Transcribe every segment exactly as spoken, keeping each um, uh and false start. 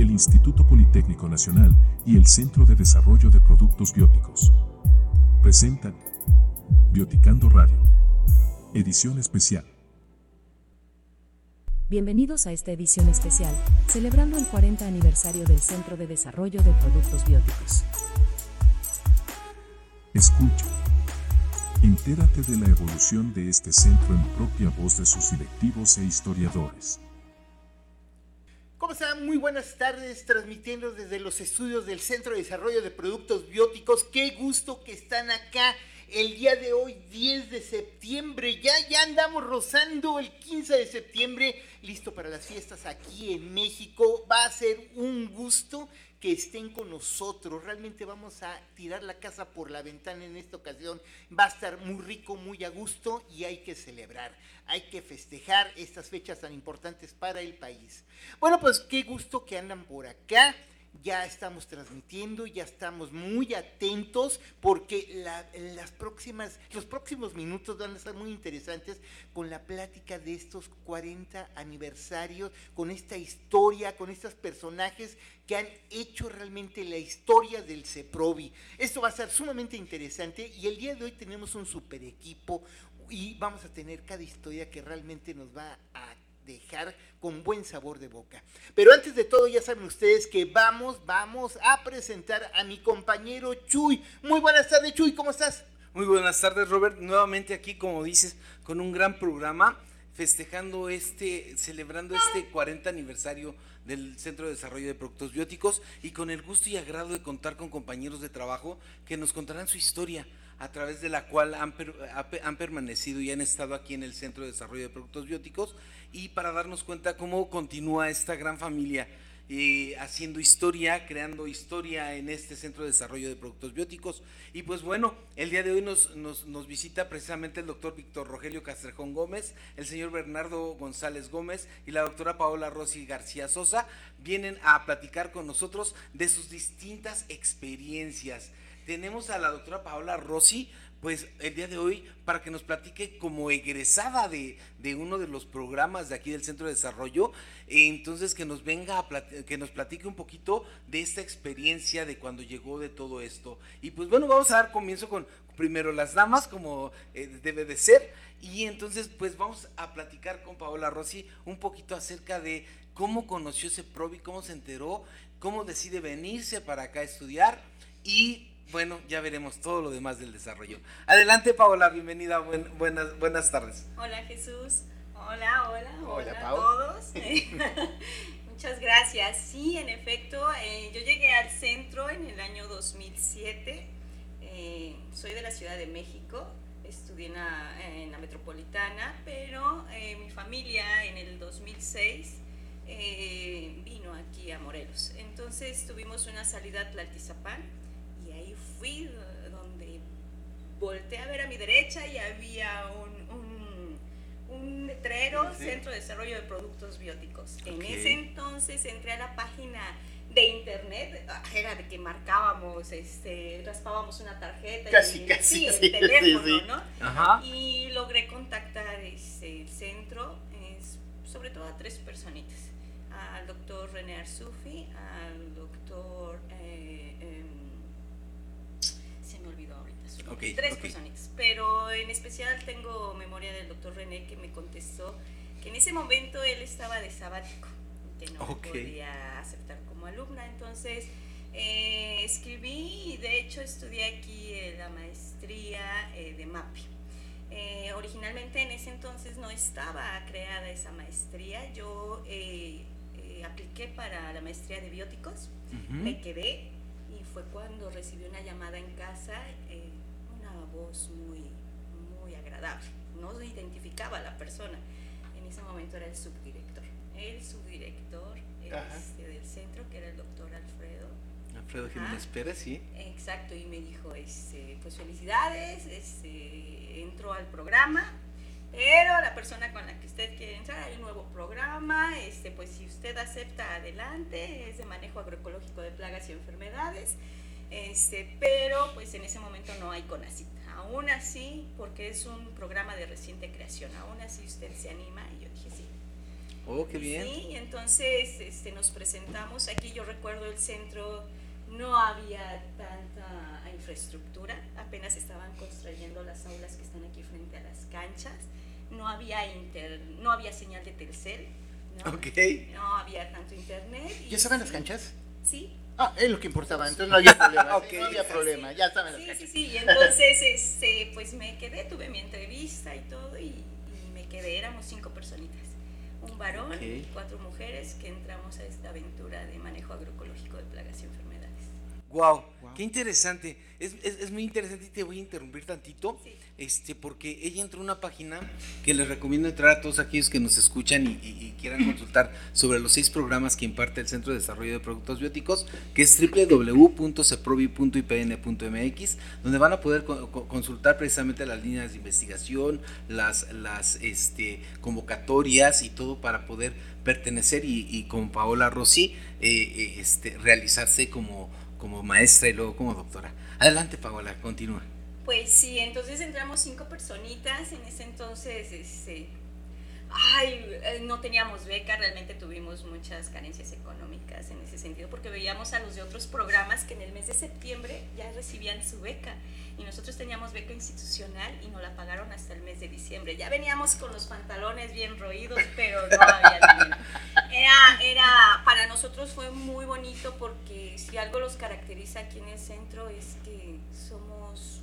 el Instituto Politécnico Nacional y el Centro de Desarrollo de Productos Bióticos presentan Bioticando Radio, edición especial. Bienvenidos a esta edición especial, celebrando el cuarenta aniversario del Centro de Desarrollo de Productos Bióticos. Escucha. Entérate de la evolución de este centro en propia voz de sus directivos e historiadores. ¿Cómo están? Muy buenas tardes, transmitiendo desde los estudios del Centro de Desarrollo de Productos Bióticos. Qué gusto que están acá el día de hoy, diez de septiembre. Ya, ya andamos rozando el quince de septiembre, listo para las fiestas aquí en México. Va a ser un gusto que estén con nosotros. Realmente vamos a tirar la casa por la ventana en esta ocasión. Va a estar muy rico, muy a gusto y hay que celebrar, hay que festejar estas fechas tan importantes para el país. Bueno, pues qué gusto que andan por acá. Ya estamos transmitiendo, ya estamos muy atentos porque la, las próximas, los próximos minutos van a ser muy interesantes con la plática de estos cuarenta aniversarios, con esta historia, con estos personajes que han hecho realmente la historia del CEPROBI. Esto va a ser sumamente interesante y el día de hoy tenemos un super equipo y vamos a tener cada historia que realmente nos va a dejar con buen sabor de boca. Pero antes de todo, ya saben ustedes que vamos, vamos a presentar a mi compañero Chuy. Muy buenas tardes, Chuy, ¿cómo estás? Muy buenas tardes, Robert, nuevamente aquí, como dices, con un gran programa, festejando este, celebrando este cuarenta aniversario del Centro de Desarrollo de Productos Bióticos y con el gusto y agrado de contar con compañeros de trabajo que nos contarán su historia, a través de la cual han, per, han permanecido y han estado aquí en el Centro de Desarrollo de Productos Bióticos, y para darnos cuenta cómo continúa esta gran familia eh, haciendo historia, creando historia en este Centro de Desarrollo de Productos Bióticos. Y pues bueno, el día de hoy nos, nos, nos visita precisamente el doctor Víctor Rogelio Castrejón Gómez, el señor Bernardo González Gómez y la doctora Paola Rossi García Sosa. Vienen a platicar con nosotros de sus distintas experiencias. Tenemos a la doctora Paola Rossi, pues el día de hoy, para que nos platique como egresada de, de uno de los programas de aquí del Centro de Desarrollo, entonces que nos venga a plat- que nos platique un poquito de esta experiencia, de cuando llegó, de todo esto. Y pues bueno, vamos a dar comienzo con primero las damas, como eh, debe de ser, y entonces pues vamos a platicar con Paola Rossi un poquito acerca de cómo conoció CEPROBI, cómo se enteró, cómo decide venirse para acá a estudiar y bueno, ya veremos todo lo demás del desarrollo. Adelante, Paola, bienvenida, buen, buenas, buenas tardes. Hola, Jesús. Hola, hola, hola, hola a todos. Muchas gracias. Sí, en efecto, eh, yo llegué al centro en el año dos mil siete. Eh, soy de la Ciudad de México, estudié en la, en la Metropolitana, pero eh, mi familia en el dos mil seis eh, vino aquí a Morelos. Entonces tuvimos una salida a Tlaltizapán. Y ahí fui donde volteé a ver a mi derecha y había un, un, un letrero, sí. Centro de Desarrollo de Productos Bióticos. Okay. En ese entonces entré a la página de internet, era de que marcábamos, este, raspábamos una tarjeta. Casi, y, casi. Sí, el sí, teléfono, sí, sí. ¿no? Ajá. Y logré contactar este, el centro, es, sobre todo a tres personitas. Al doctor René Arzufi, al doctor... Eh, eh, se me olvidó ahorita su nombre, okay, tres okay. personitas, pero en especial tengo memoria del doctor René, que me contestó que en ese momento él estaba de sabático, que no okay. me podía aceptar como alumna. Entonces eh, escribí y de hecho estudié aquí eh, la maestría eh, de MAPI. Eh, originalmente en ese entonces no estaba creada esa maestría. Yo eh, eh, apliqué para la maestría de bióticos, uh-huh. me quedé. Y fue cuando recibí una llamada en casa, eh, una voz muy, muy agradable. No se identificaba a la persona. En ese momento era el subdirector. El subdirector este, del centro, que era el doctor Alfredo. Alfredo Jiménez Pérez, sí. Exacto, y me dijo, este, pues felicidades, este, entró al programa, pero la persona con la que usted quiere entrar, hay un nuevo programa, este, pues si usted acepta, adelante, es de manejo agroecológico de plagas y enfermedades, este, pero pues en ese momento no hay CONACYT. Aún así, porque es un programa de reciente creación, aún así usted se anima, y yo dije sí. Oh, qué bien. Sí, entonces este, nos presentamos aquí. Yo recuerdo el centro, no había tanta infraestructura, apenas estaban construyendo las aulas que están aquí frente a las canchas. No había inter, no había señal de Telcel, ¿no? Okay. No había tanto internet. ¿Ya estaban las canchas? Sí. Ah, es lo que importaba, entonces no había problema. Okay. Sí, no había problema, Sí, ya estaban las sí, canchas. sí, sí, y entonces este, pues me quedé, tuve mi entrevista y todo, y, y me quedé, éramos cinco personitas. Un varón, Okay. cuatro mujeres que entramos a esta aventura de manejo agroecológico de plagas y enfermedades. Wow, Wow. qué interesante. Es, es, es muy interesante y te voy a interrumpir tantito, Sí. este, porque ella entró a una página que les recomiendo entrar a todos aquellos que nos escuchan y, y, y quieran consultar sobre los seis programas que imparte el Centro de Desarrollo de Productos Bióticos, que es doble u doble u doble u punto ceprobi punto i p n punto m x, donde van a poder co- co- consultar precisamente las líneas de investigación, las, las este, convocatorias y todo para poder pertenecer y, y con Paola Rossi eh, eh, este, realizarse como como maestra y luego como doctora. Adelante, Paola, continúa. Pues sí, entonces entramos cinco personitas, en ese entonces, este, ay, no teníamos beca, realmente tuvimos muchas carencias económicas en ese sentido, porque veíamos a los de otros programas que en el mes de septiembre ya recibían su beca, y nosotros teníamos beca institucional y nos la pagaron hasta el mes de diciembre. Ya veníamos con los pantalones bien roídos, pero no había dinero. Era, era, para nosotros fue muy bonito porque si algo los caracteriza aquí en el centro es que somos,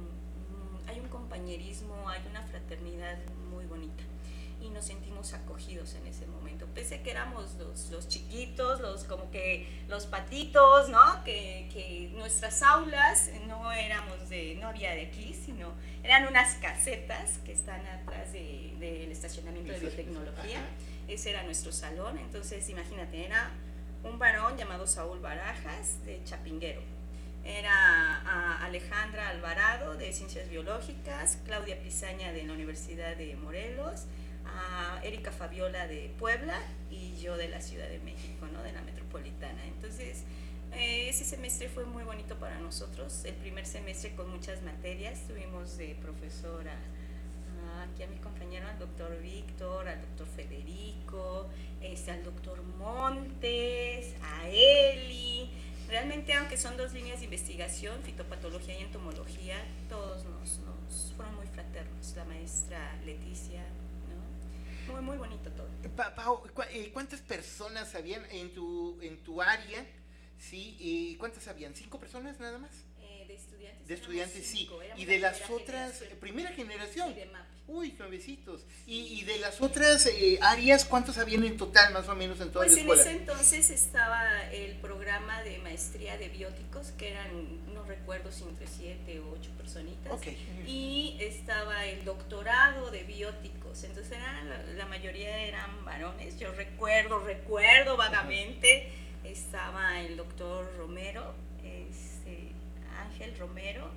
mm, hay un compañerismo, hay una fraternidad muy bonita y nos sentimos acogidos en ese momento, pese a que éramos los, los chiquitos, los como que los patitos, ¿no? Que, que nuestras aulas no éramos de, no había de aquí, sino eran unas casetas que están atrás de, del estacionamiento de biotecnología. Ese era nuestro salón, entonces imagínate, era un varón llamado Saúl Barajas de Chapinguero, era a Alejandra Alvarado de Ciencias Biológicas, Claudia Pizaña de la Universidad de Morelos, a Erika Fabiola de Puebla y yo de la Ciudad de México, ¿no? De la metropolitana. Entonces eh, ese semestre fue muy bonito para nosotros, el primer semestre con muchas materias, tuvimos de profesora aquí a mi compañero, al doctor Víctor, al doctor Federico, este, al doctor Montes, a Eli. Realmente, aunque son dos líneas de investigación, fitopatología y entomología, todos nos, nos fueron muy fraternos. La maestra Leticia, ¿no? Muy, muy bonito todo. Pa, Pau, ¿cuántas personas habían en tu, en tu área? ¿Sí? ¿Y cuántas habían? ¿Cinco personas nada más? De estudiantes. De estudiantes, cinco, sí. Y de las otras, generación. primera generación. Sí, de MAPE. Uy, nuevecitos. Y, y de las otras eh, áreas, ¿cuántos habían en total, más o menos, en toda Pues la en escuela? ese entonces estaba el programa de maestría de bióticos, que eran, no recuerdo si entre siete o ocho personitas. Okay. Y estaba el doctorado de bióticos. Entonces eran, la, la mayoría eran varones. Yo recuerdo, recuerdo vagamente, uh-huh. Estaba el doctor Romero, este, Ángel Romero,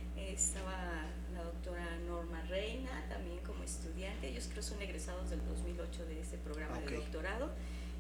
estaba la doctora Norma Reina, también como estudiante. Ellos creo que son egresados del dos mil ocho de este programa okay. de doctorado.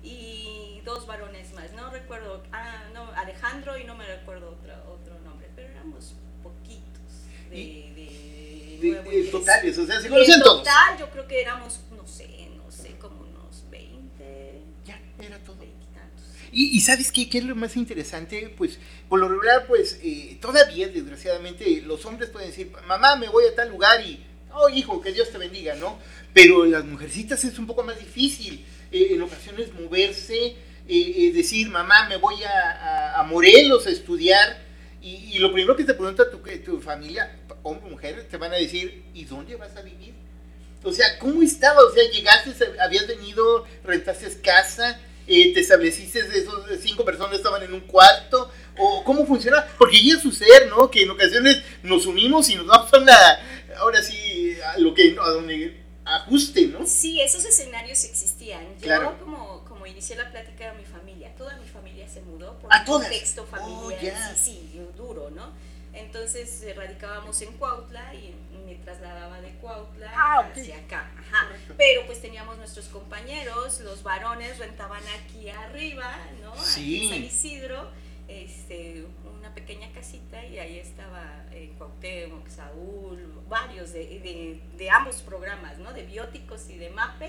Y dos varones más, no recuerdo, ah, no, Alejandro y no me recuerdo otro, otro nombre, pero éramos poquitos de, de, de, nuevo de totales, o sea, se conocían total, todos. yo creo que éramos, no sé, no sé, como unos veinte. Ya, era todo. veinte tantos. Y, y ¿sabes qué? ¿Qué es lo más interesante? Pues, por lo regular, pues, eh, todavía, desgraciadamente, los hombres pueden decir, mamá, me voy a tal lugar y, oh, hijo, que Dios te bendiga, ¿no? Pero las mujercitas es un poco más difícil. Eh, en ocasiones moverse, eh, eh, decir, mamá, me voy a, a, a Morelos a estudiar, y, y lo primero que te pregunta tu, tu familia, hombre o mujer, te van a decir, ¿y dónde vas a vivir? O sea, ¿cómo estaba? O sea, llegaste, habías venido, rentaste casa, eh, te estableciste, esos cinco personas estaban en un cuarto, o ¿cómo funciona? Porque llega a suceder, ¿no? Que en ocasiones nos unimos y nos vamos a una, ahora sí, a lo que, a donde ajuste, ¿no? Sí, esos escenarios existían. Yo claro. como, como inicié la plática de mi familia, toda mi familia se mudó por ¿A un todas? contexto familiar, oh, yeah. sí, sí, duro, ¿no? Entonces eh, radicábamos en Cuautla y me trasladaba de Cuautla ah, okay. hacia acá. Ajá. Pero pues teníamos nuestros compañeros, los varones rentaban aquí arriba, ¿no? Sí. Aquí en San Isidro, este, una pequeña casita y ahí estaba eh, Cuauhtémoc, Saúl, varios de, de, de ambos programas, ¿no? De bióticos y de MAPE,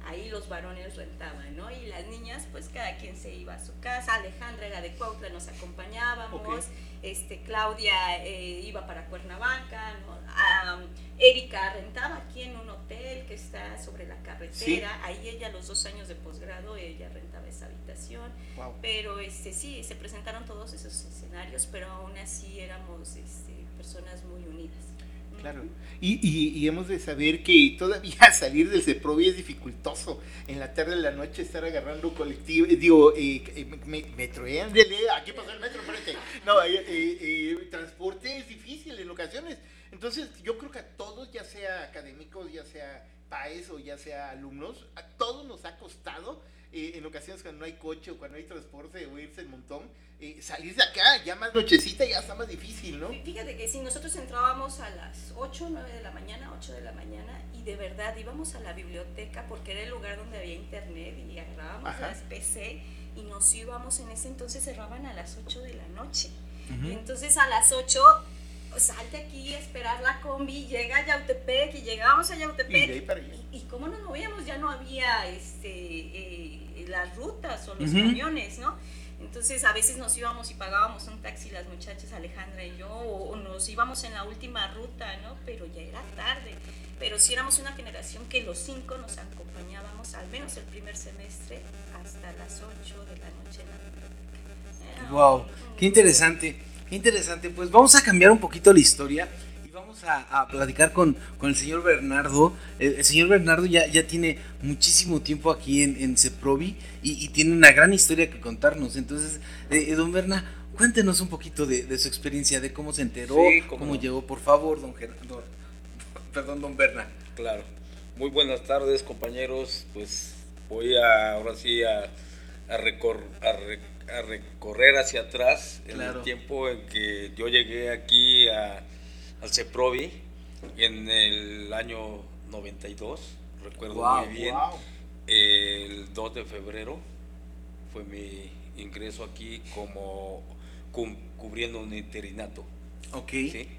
ahí los varones rentaban, ¿no? Y las niñas, pues cada quien se iba a su casa. Alejandra era de Cuautla, nos acompañábamos. Okay. Este, Claudia eh, iba para Cuernavaca, ¿no? Um, Erika rentaba aquí en un hotel que está sobre la carretera. Sí. Ahí ella, los dos años de posgrado, ella rentaba esa habitación. Wow. Pero este, sí, se presentaron todos esos escenarios, pero aún así éramos este, personas muy unidas. Claro, y, y, y hemos de saber que todavía salir del CEPROVI es dificultoso. En la tarde de la noche estar agarrando colectivo, digo, eh, eh, me, metro, eh, aquí pasó el metro, espérate. No, eh, eh, eh, transporte es difícil en ocasiones. Entonces, yo creo que a todos, ya sea académicos, ya sea paes o ya sea alumnos, a todos nos ha costado, eh, en ocasiones cuando no hay coche o cuando no hay transporte o irse el montón, eh, salir de acá, ya más nochecita ya está más difícil, ¿no? Fíjate que si nosotros entrábamos a las ocho, nueve de la mañana, ocho de la mañana, y de verdad íbamos a la biblioteca porque era el lugar donde había internet y agarrábamos Ajá. las P C y nos íbamos, en ese entonces cerraban a las ocho de la noche. Uh-huh. Y entonces a las ocho, salte aquí a esperar la combi, llega a Yautepec y llegábamos a Yautepec. Y de ahí para allá. Y, y cómo nos movíamos, ya no había este, eh, las rutas o los uh-huh. camiones, ¿no? Entonces a veces nos íbamos y pagábamos un taxi las muchachas, Alejandra y yo, o, o nos íbamos en la última ruta, ¿no? Pero ya era tarde. Pero sí éramos una generación que los cinco nos acompañábamos, al menos el primer semestre, hasta las ocho de la noche en la biblioteca. Wow, qué interesante, qué interesante. Pues vamos a cambiar un poquito la historia y vamos a, a platicar con, con el señor Bernardo. El, el señor Bernardo ya, ya tiene muchísimo tiempo aquí en, en CEPROVI y, y tiene una gran historia que contarnos. Entonces, eh, don Berna, cuéntenos un poquito de, de su experiencia, de cómo se enteró, sí, cómo, cómo llegó, por favor, don Gerardo. Perdón, don Berna. Claro. Muy buenas tardes, compañeros. Pues voy a, ahora sí a, a, recor, a, re, a recorrer hacia atrás en claro. el tiempo en que yo llegué aquí a, al CEPROVI en el año noventa y dos. Recuerdo wow, muy bien. Wow. El dos de febrero fue mi ingreso aquí como cubriendo un interinato. Ok. ¿Sí?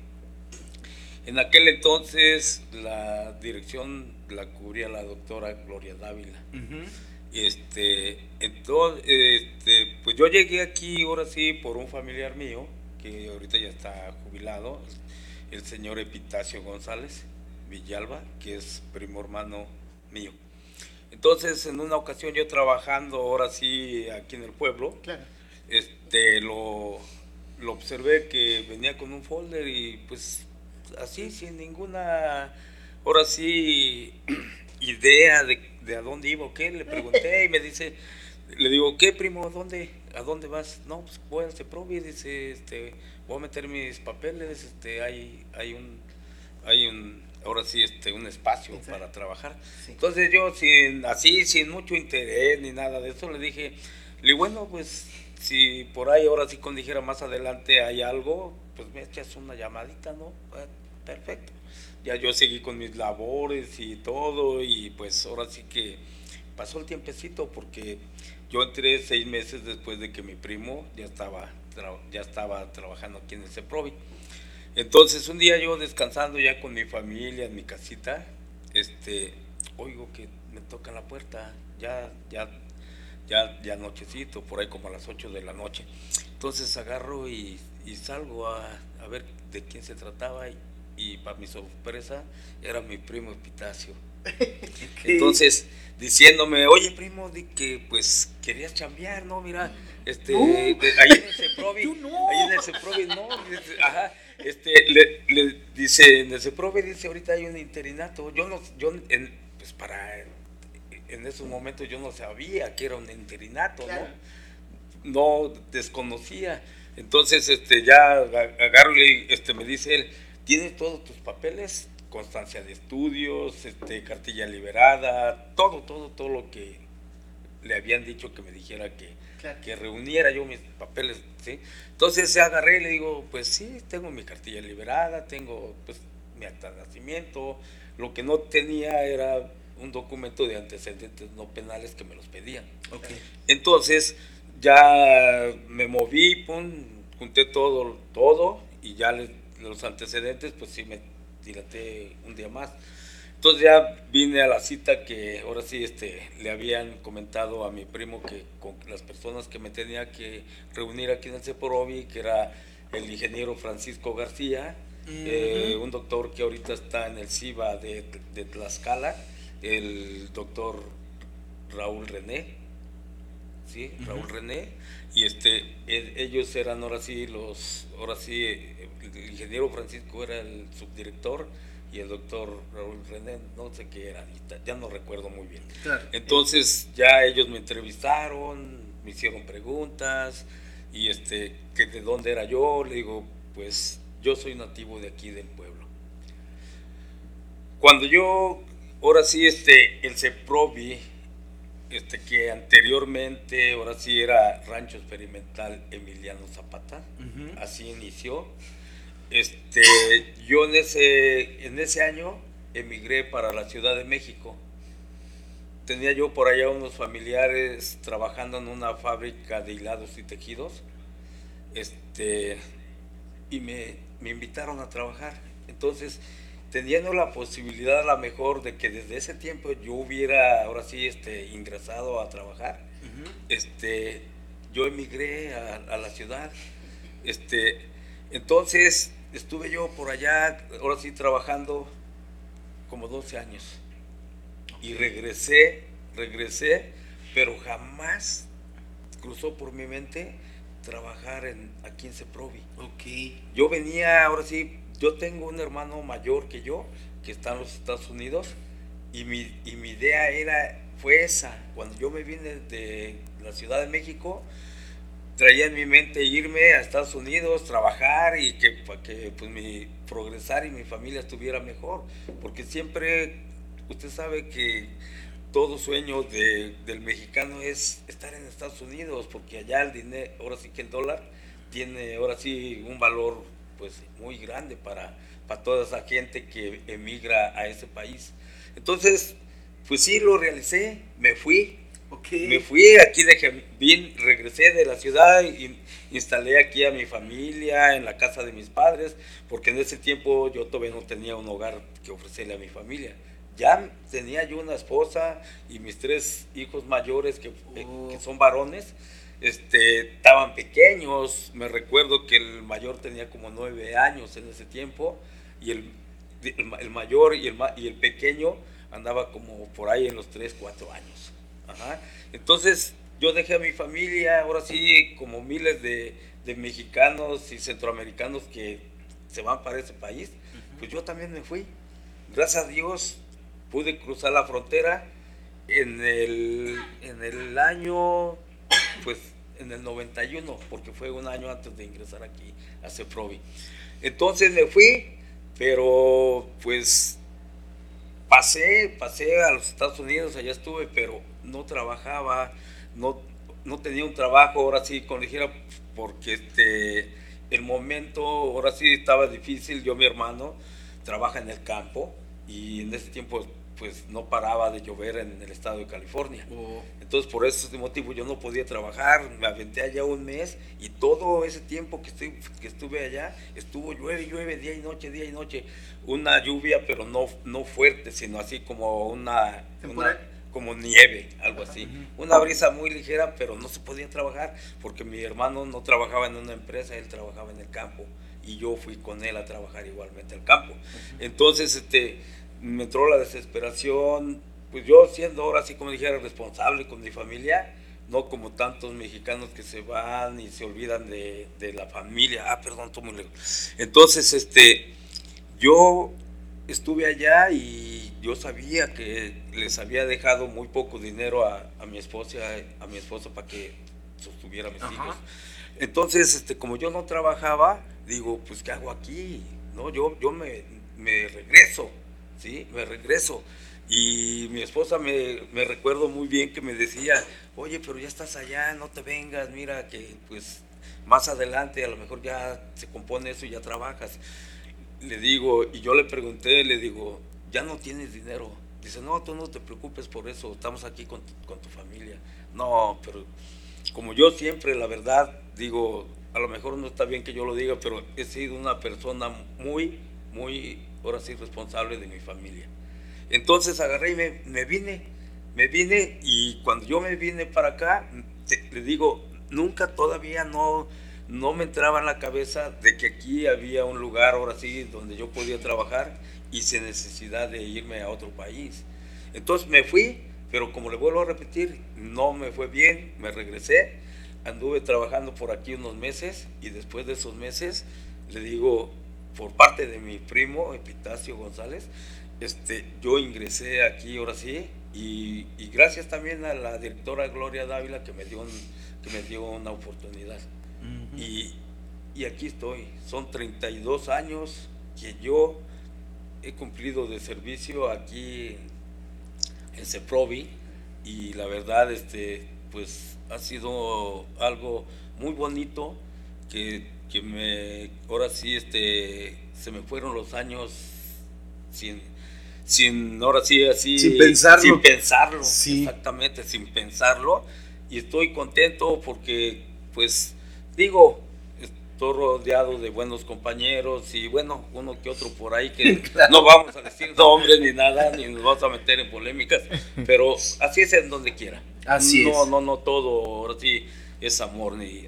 En aquel entonces la dirección la cubría la doctora Gloria Dávila. Uh-huh. Este, entonces, este, pues yo llegué aquí ahora sí por un familiar mío que ahorita ya está jubilado, el señor Epitacio González Villalba, que es primo hermano mío. Entonces, en una ocasión yo trabajando ahora sí aquí en el pueblo, claro. este, lo, lo observé que venía con un folder y pues así sin ninguna, ahora sí, idea de, de a dónde iba o qué, le pregunté y me dice, le digo, ¿qué primo? ¿A dónde, a dónde vas? No, pues voy al CEPROVI, dice, este, voy a meter mis papeles, este, hay, hay un, hay un, ahora sí, este, un espacio Exacto. para trabajar. Sí. Entonces yo sin, así, sin mucho interés ni nada de eso, le dije, le digo, bueno, pues, si por ahí ahora sí con dijera más adelante hay algo, pues me echas una llamadita, ¿no? Perfecto. Ya yo seguí con mis labores y todo, y pues ahora sí que pasó el tiempecito porque yo entré seis meses después de que mi primo ya estaba, ya estaba trabajando aquí en el CEPROVI. Entonces un día yo descansando ya con mi familia en mi casita, este, oigo que me tocan la puerta, ya, ya, ya, ya nochecito, por ahí como a las ocho de la noche. Entonces agarro y, y salgo a, a ver de quién se trataba y, y para mi sorpresa era mi primo Epitacio. Entonces diciéndome, oye primo, di que pues querías chambear, ¿no? Mira, este, no. de, ahí en el CEPROVI, no. ahí en el CEPROVI, no, ajá, este, le, le dice, en el CEPROVI dice, ahorita hay un interinato, yo no, yo, en, pues para, en esos momentos yo no sabía que era un interinato, claro. ¿no? No desconocía, entonces, este, ya agarro y este, me dice él, ¿tienes todos tus papeles? Constancia de estudios, este, cartilla liberada, todo, todo, todo lo que le habían dicho que me dijera que, claro. que reuniera yo mis papeles, ¿sí? Entonces se agarré y le digo, pues sí, tengo mi cartilla liberada, tengo pues mi acta de nacimiento, lo que no tenía era un documento de antecedentes no penales que me los pedían. Okay. Entonces ya me moví, pum, junté todo, todo y ya les, los antecedentes pues sí me dilaté un día más. Entonces ya vine a la cita que ahora sí este, le habían comentado a mi primo que con las personas que me tenía que reunir aquí en el CEPROVI, que era el ingeniero Francisco García, uh-huh. eh, un doctor que ahorita está en el CIBA de, de Tlaxcala, el doctor Raúl René, ¿sí? Uh-huh. Raúl René, y este, el, ellos eran ahora sí los, ahora sí, el ingeniero Francisco era el subdirector, y el doctor Raúl René, no sé qué era, ya no recuerdo muy bien. Claro. Entonces ya ellos me entrevistaron, me hicieron preguntas, y este, que de dónde era yo, le digo, pues yo soy nativo de aquí del pueblo. Cuando yo, ahora sí, este, el CEPROVI, este, que anteriormente, ahora sí era Rancho Experimental Emiliano Zapata, uh-huh. así inició. Este, yo en ese, en ese año emigré para la Ciudad de México. Tenía yo por allá unos familiares trabajando en una fábrica de hilados y tejidos, este, y me, me invitaron a trabajar. Entonces, teniendo la posibilidad a lo mejor de que desde ese tiempo yo hubiera ahora sí este, ingresado a trabajar, uh-huh. este, yo emigré a, a la ciudad. Este, entonces, estuve yo por allá, ahora sí trabajando como doce años. Y regresé, regresé, pero jamás cruzó por mi mente trabajar en, aquí en CEPROVI. Okay. Yo venía, ahora sí, yo tengo un hermano mayor que yo, que está en los Estados Unidos, y mi, y mi idea era, fue esa. Cuando yo me vine de la Ciudad de México, traía en mi mente irme a Estados Unidos, trabajar y que, que pues, mi progresar y mi familia estuviera mejor, porque siempre, usted sabe que todo sueño de, del mexicano es estar en Estados Unidos, porque allá el dinero, ahora sí que el dólar tiene ahora sí un valor pues muy grande para, para toda esa gente que emigra a ese país. Entonces, pues sí, lo realicé, me fui. Okay. Me fui, aquí dejé, bien, regresé de la ciudad y instalé aquí a mi familia en la casa de mis padres, porque en ese tiempo yo todavía no tenía un hogar que ofrecerle a mi familia. Ya tenía yo una esposa y mis tres hijos mayores que, oh. que son varones, este, estaban pequeños. Me recuerdo que el mayor tenía como nueve años en ese tiempo y el, el, el mayor y el, y el pequeño andaba como por ahí en los tres, cuatro años. Ajá. Entonces yo dejé a mi familia, ahora sí, como miles de, de mexicanos y centroamericanos que se van para ese país, uh-huh. pues yo también me fui. Gracias a Dios pude cruzar la frontera en el, en el año, pues en el noventa y uno, porque fue un año antes de ingresar aquí a CEPROVI. Entonces me fui, pero pues pasé, pasé a los Estados Unidos, allá estuve, pero no trabajaba, no, no tenía un trabajo, ahora sí, como dijera, porque este, el momento, ahora sí estaba difícil. Yo, mi hermano, trabaja en el campo y en ese tiempo pues no paraba de llover en el estado de California. Oh. Entonces por ese motivo yo no podía trabajar, me aventé allá un mes y todo ese tiempo que, estoy, que estuve allá estuvo llueve, llueve, día y noche, día y noche. Una lluvia pero no, no fuerte, sino así como una, una como nieve, algo así. Uh-huh. Una brisa muy ligera, pero no se podía trabajar porque mi hermano no trabajaba en una empresa, él trabajaba en el campo y yo fui con él a trabajar igualmente al campo. Uh-huh. Entonces este me entró la desesperación, pues yo siendo ahora sí como dijera responsable con mi familia, no como tantos mexicanos que se van y se olvidan de, de la familia. Ah, perdón, estoy muy lejos. Entonces este yo estuve allá y yo sabía que les había dejado muy poco dinero a, a mi esposa, a mi esposa para que sostuviera a mis Ajá. hijos. Entonces, este, como yo no trabajaba, digo, pues ¿qué hago aquí? No, yo, yo me, me regreso, ¿sí? Me regreso. Y mi esposa me, me recuerdo muy bien que me decía, oye, pero ya estás allá, no te vengas, mira que pues más adelante a lo mejor ya se compone eso y ya trabajas. Le digo, y yo le pregunté, le digo, ¿ya no tienes dinero? Dice, no, tú no te preocupes por eso, estamos aquí con tu, con tu familia. No, pero como yo siempre, la verdad, digo, a lo mejor no está bien que yo lo diga, pero he sido una persona muy, muy, ahora sí, responsable de mi familia. Entonces agarré y me, me vine, me vine y cuando yo me vine para acá, te, le digo, nunca todavía no, no me entraba en la cabeza de que aquí había un lugar, ahora sí, donde yo podía trabajar y sin necesidad de irme a otro país. Entonces me fui, pero como le vuelvo a repetir, no me fue bien, me regresé, anduve trabajando por aquí unos meses y después de esos meses, le digo, por parte de mi primo, Epitacio González, este, yo ingresé aquí ahora sí, y, y gracias también a la directora Gloria Dávila que me dio, un, que me dio una oportunidad. Uh-huh. y, y aquí estoy, son treinta y dos años que yo he cumplido de servicio aquí en CEPROVI, y la verdad, este, pues ha sido algo muy bonito que, que me, ahora sí, este, se me fueron los años sin, sin, ahora sí, así, sin pensarlo, sin pensarlo, sí. Exactamente, sin pensarlo, y estoy contento porque, pues, digo, estoy rodeado de buenos compañeros y bueno, uno que otro por ahí que claro. No vamos a decir nombres ni nada, ni nos vamos a meter en polémicas, pero así es en donde quiera. Así no, es. No, no todo, ahora sí es amor, ni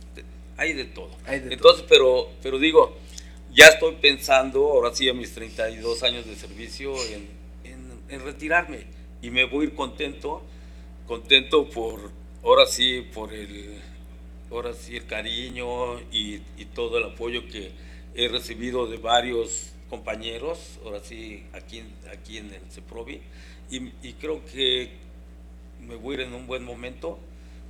hay de todo. Hay de Entonces, todo. pero, pero digo, ya estoy pensando, ahora sí a mis treinta y dos años de servicio, en, en, en retirarme, y me voy a ir contento, contento por, ahora sí, por el... ahora sí el cariño y, y todo el apoyo que he recibido de varios compañeros, ahora sí aquí, aquí en el CEPROVI, y, y creo que me voy a ir en un buen momento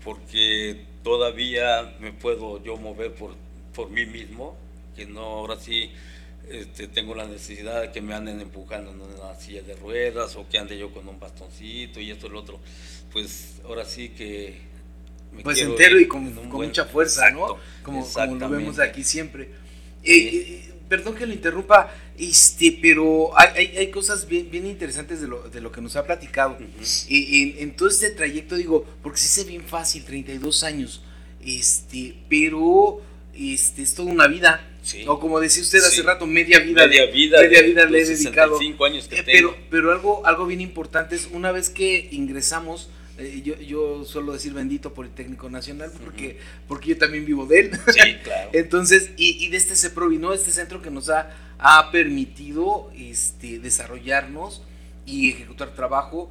porque todavía me puedo yo mover por, por mí mismo, que no, ahora sí este, tengo la necesidad de que me anden empujando en una silla de ruedas o que ande yo con un bastoncito y esto y lo otro, pues ahora sí que Me pues entero y con, con buen... mucha fuerza, exacto, ¿no? Como, como lo vemos aquí siempre. Sí. Eh, eh, perdón que lo interrumpa, este, pero hay, hay, hay cosas bien, bien interesantes de lo, de lo que nos ha platicado. Uh-huh. eh, en, en todo este trayecto, digo, porque se hace bien fácil, treinta y dos años, este, pero este, es toda una vida. Sí. O como decía usted hace sí. rato, media vida. Media vida, media vida le he dedicado. sesenta y cinco años que eh, pero, pero algo, algo bien importante es, una vez que ingresamos, Eh, yo, yo suelo decir bendito Politécnico Nacional porque, uh-huh. porque yo también vivo de él. Sí, claro. Entonces, y, y de este CEPROVI, ¿no? Este centro que nos ha, ha permitido este, desarrollarnos y ejecutar trabajo,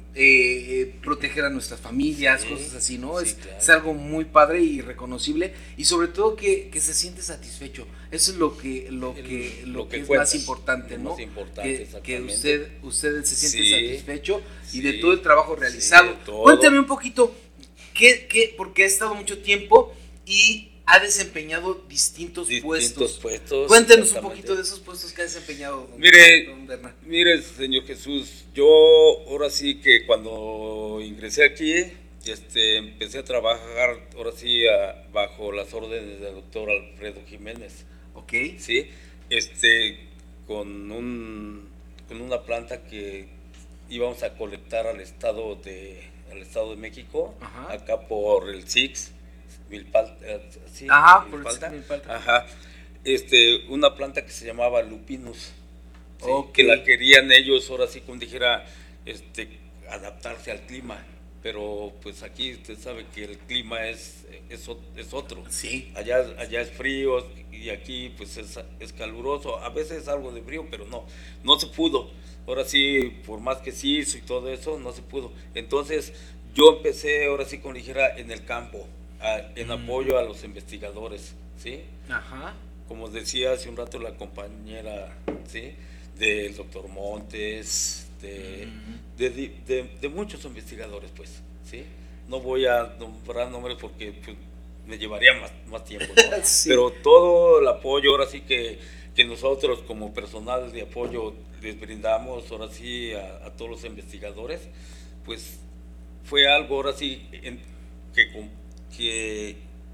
eh, proteger a nuestras familias, sí, cosas así, ¿no? Sí, es, claro. Es algo muy padre y reconocible, y sobre todo que, que se siente satisfecho. Eso es lo que, lo que, El, lo lo que, que es cuentas, más importante, ¿no? Más importante, que, que usted, usted se siente sí, satisfecho sí, y de todo el trabajo realizado. Sí, todo. Cuéntame un poquito, ¿qué, qué, porque ha estado mucho tiempo y ha desempeñado distintos, distintos puestos. puestos. Cuéntenos un poquito de esos puestos que ha desempeñado. Don, mire, don Bernal. Mire, señor Jesús, yo ahora sí que cuando ingresé aquí, este, empecé a trabajar ahora sí a, bajo las órdenes del doctor Alfredo Jiménez. Ok. Sí, este, con un, con una planta que íbamos a colectar al estado de, al estado de México, ajá, acá por el S I X. Milpalta, sí, ajá, Milpalta, Milpalta. Ajá, este, una planta que se llamaba Lupinus, ¿sí? Okay. Que la querían ellos, ahora sí como dijera, este, adaptarse al clima, pero pues aquí usted sabe que el clima es, es, es otro, sí. allá, allá es frío y aquí pues es, es caluroso, a veces algo de frío, pero no, no se pudo, ahora sí, por más que sí hizo y todo eso, no se pudo, entonces yo empecé ahora sí como dijera en el campo, A, en mm. apoyo a los investigadores, ¿sí? Ajá. Como decía hace un rato la compañera, ¿sí? Del doctor Montes, de, mm. de, de, de, de muchos investigadores, pues, ¿sí? No voy a nombrar nombres porque pues, me llevaría más, más tiempo, ¿no? Sí. Pero todo el apoyo, ahora sí que, que nosotros como personal de apoyo les brindamos, ahora sí, a, a todos los investigadores, pues, fue algo, ahora sí, en, que que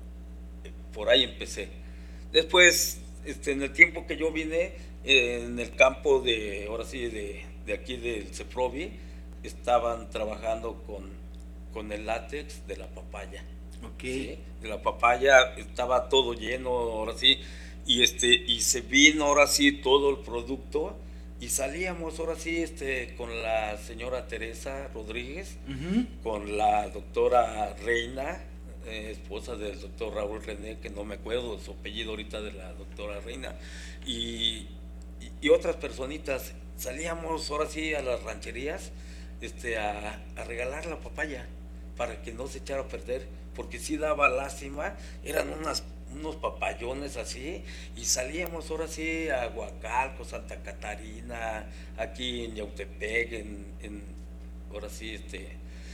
por ahí empecé. Después, este, en el tiempo que yo vine, eh, en el campo de, ahora sí, de, de aquí del CEPROVI, estaban trabajando con, con el látex de la papaya. Ok. ¿Sí? De la papaya estaba todo lleno, ahora sí, y, este, y se vino ahora sí todo el producto y salíamos ahora sí este, con la señora Teresa Rodríguez, uh-huh. con la doctora Reina, eh, esposa del doctor Raúl René, que no me acuerdo su apellido ahorita de la doctora Reina, y, y, y otras personitas. Salíamos ahora sí a las rancherías este, a, a regalar la papaya para que no se echara a perder, porque sí daba lástima, eran unas, unos papayones así, y salíamos ahora sí a Huacalco, Santa Catarina, aquí en Yautepec, en, en ahora sí este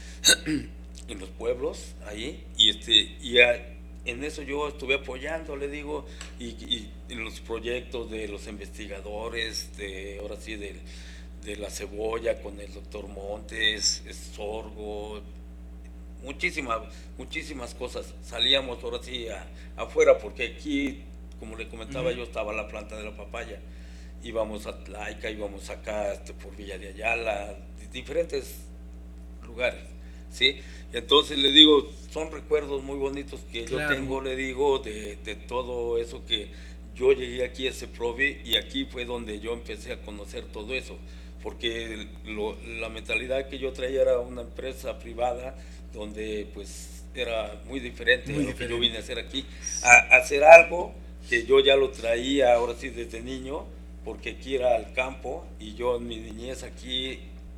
en los pueblos ahí, y este y a, en eso yo estuve apoyando, le digo, y, y en los proyectos de los investigadores, de ahora sí de, de la cebolla con el doctor Montes, sorgo, muchísimas, muchísimas cosas. Salíamos ahora sí a, afuera, porque aquí, como le comentaba uh-huh. yo, estaba la planta de la papaya. Íbamos a Tlaica, íbamos acá este, por Villa de Ayala, diferentes lugares, ¿sí? Entonces le digo, son recuerdos muy bonitos que claro. yo tengo, le digo, de, de todo eso que yo llegué aquí a CEPROVI, y aquí fue donde yo empecé a conocer todo eso, porque lo, la mentalidad que yo traía era una empresa privada, donde pues era muy diferente muy a lo diferente. que yo vine a hacer aquí, a, a hacer algo que yo ya lo traía ahora sí desde niño, porque aquí era el campo, y yo en mi niñez aquí,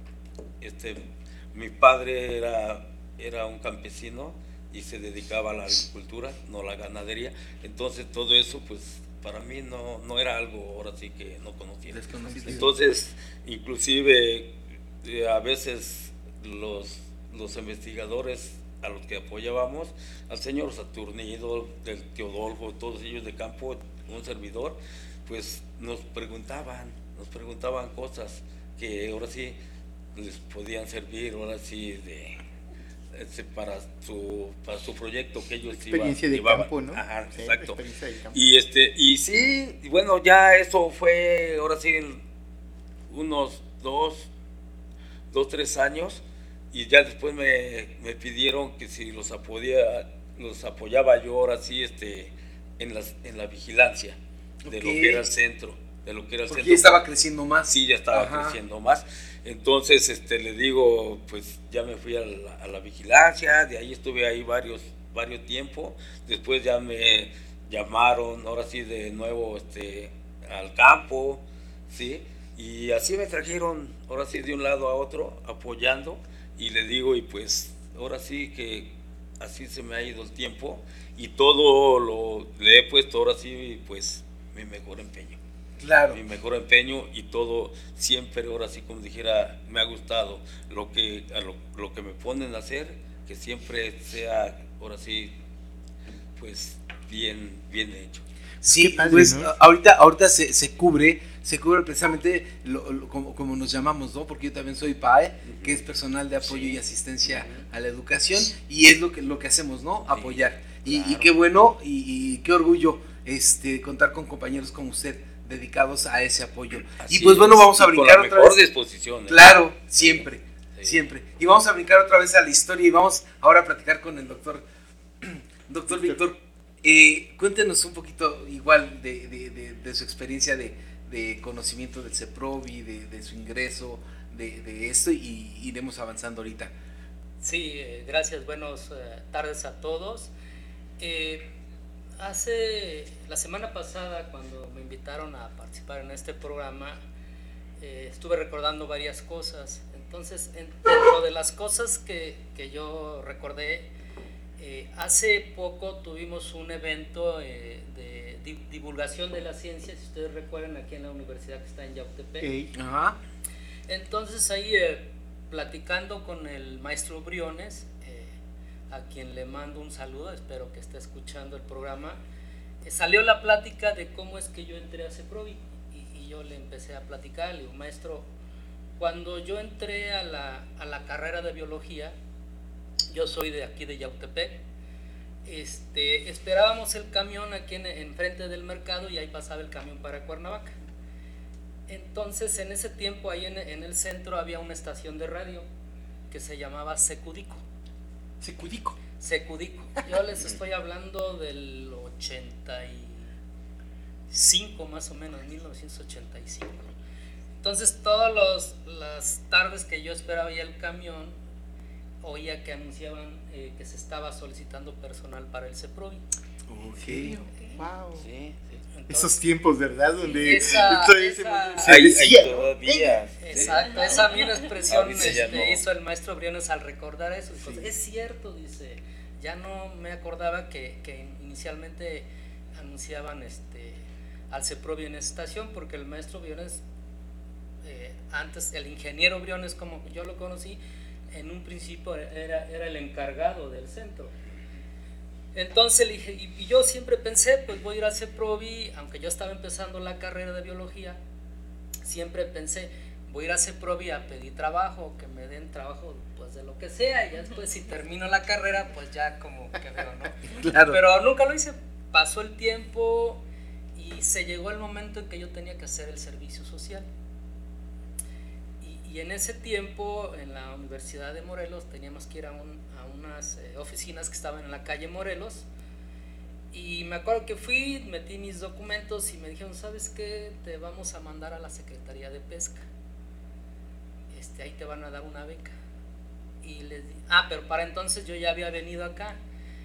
este, mi padre era, era un campesino y se dedicaba a la agricultura, no a la ganadería, entonces todo eso pues para mí no, no era algo ahora sí que no conocía. Entonces inclusive eh, a veces los, los investigadores a los que apoyábamos, al señor Saturnino, del Teodolfo, todos ellos de campo, un servidor, pues nos preguntaban, nos preguntaban cosas que ahora sí les podían servir, ahora sí de, de para su para su proyecto que ellos experiencia iban, de llevaban. Campo, ¿no? Ajá, sí, exacto. De campo. Y este y sí, y bueno, ya eso fue ahora sí unos dos, dos tres años, y ya después me, me pidieron que si los apoyaba, los apoyaba yo ahora sí este en las en la vigilancia de okay. lo que era el centro, de lo que era el Porque centro. Ya estaba creciendo más. Sí, ya estaba Ajá. creciendo más. Entonces, este, le digo, pues ya me fui a la, a la vigilancia, de ahí estuve ahí varios, varios tiempos. Después ya me llamaron, ahora sí de nuevo, este, al campo, sí, y así me trajeron, ahora sí de un lado a otro, apoyando, y le digo, y pues, ahora sí que así se me ha ido el tiempo, y todo lo le he puesto ahora sí, pues, mi mejor empeño. Claro. Mi mejor empeño, y todo siempre, ahora sí, como dijera, me ha gustado lo que, a lo, lo que me ponen a hacer, que siempre sea, ahora sí, pues, bien, bien hecho. Sí, padre, pues, ¿no? ahorita, ahorita se, se cubre, se cubre precisamente lo, lo, como, como nos llamamos, ¿no? Porque yo también soy P A E, uh-huh. que es personal de apoyo sí. y asistencia uh-huh. a la educación, y es lo que, lo que hacemos, ¿no? Sí, apoyar. Y, claro. y qué bueno, y, y qué orgullo este, contar con compañeros como usted, dedicados a ese apoyo. Así y pues bueno, vamos a brincar con la otra mejor vez. disposición. ¿eh? Claro, siempre, sí. siempre. Y vamos a brincar otra vez a la historia, y vamos ahora a platicar con el doctor, doctor Víctor. Eh, cuéntenos un poquito igual de, de, de, de su experiencia de, de conocimiento del CEPROVI, de, de su ingreso, de, de esto, y iremos avanzando ahorita. Sí, eh, gracias, buenas eh, tardes a todos. Eh, Hace la semana pasada, cuando me invitaron a participar en este programa, eh, estuve recordando varias cosas. Entonces, dentro de las cosas que, que yo recordé, eh, hace poco tuvimos un evento eh, de di- divulgación de la ciencia, si ustedes recuerdan, aquí en la universidad que está en Yautepec. Hey. Ajá. Entonces, ahí eh, platicando con el maestro Briones, a quien le mando un saludo, espero que esté escuchando el programa, eh, salió la plática de cómo es que yo entré a CEPROVI, y, y yo le empecé a platicar, le digo, maestro, cuando yo entré a la, a la carrera de biología, yo soy de aquí de Yautepec, este, esperábamos el camión aquí en, en frente del mercado, y ahí pasaba el camión para Cuernavaca. Entonces, en ese tiempo, ahí en, en el centro había una estación de radio que se llamaba Secudico. Secudico. Secudico. Yo les estoy hablando del ochenta y cinco más o menos, mil novecientos ochenta y cinco. Entonces todas los, las tardes que yo esperaba ya el camión, oía que anunciaban eh, que se estaba solicitando personal para el CEPROVI. Ok, okay. Wow. Sí, sí. Entonces, esos tiempos, ¿verdad? Donde esa, todo esa, se hay, decía, hay todavía. ¿no? Exacto, sí. Esa misma expresión este, no. hizo el maestro Briones al recordar eso. Sí. Es cierto, dice, ya no me acordaba que, que inicialmente anunciaban este al CEPROVI en esa estación, porque el maestro Briones, eh, antes, el ingeniero Briones, como yo lo conocí, en un principio era, era el encargado del centro. Entonces le dije, y yo siempre pensé, pues voy a ir al CEPROVI, aunque yo estaba empezando la carrera de biología, siempre pensé, voy a ir al CEPROVI a pedir trabajo, que me den trabajo, pues de lo que sea, y ya después si termino la carrera, pues ya como que veo, ¿no? Claro. Pero nunca lo hice, pasó el tiempo y se llegó el momento en que yo tenía que hacer el servicio social. Y, y en ese tiempo, en la Universidad de Morelos, teníamos que ir a, un, a unas eh, oficinas que estaban en la calle Morelos. Y me acuerdo que fui, metí mis documentos y me dijeron, ¿sabes qué? Te vamos a mandar a la Secretaría de Pesca. Este, ahí te van a dar una beca. Y les di, ah, pero para entonces yo ya había venido acá.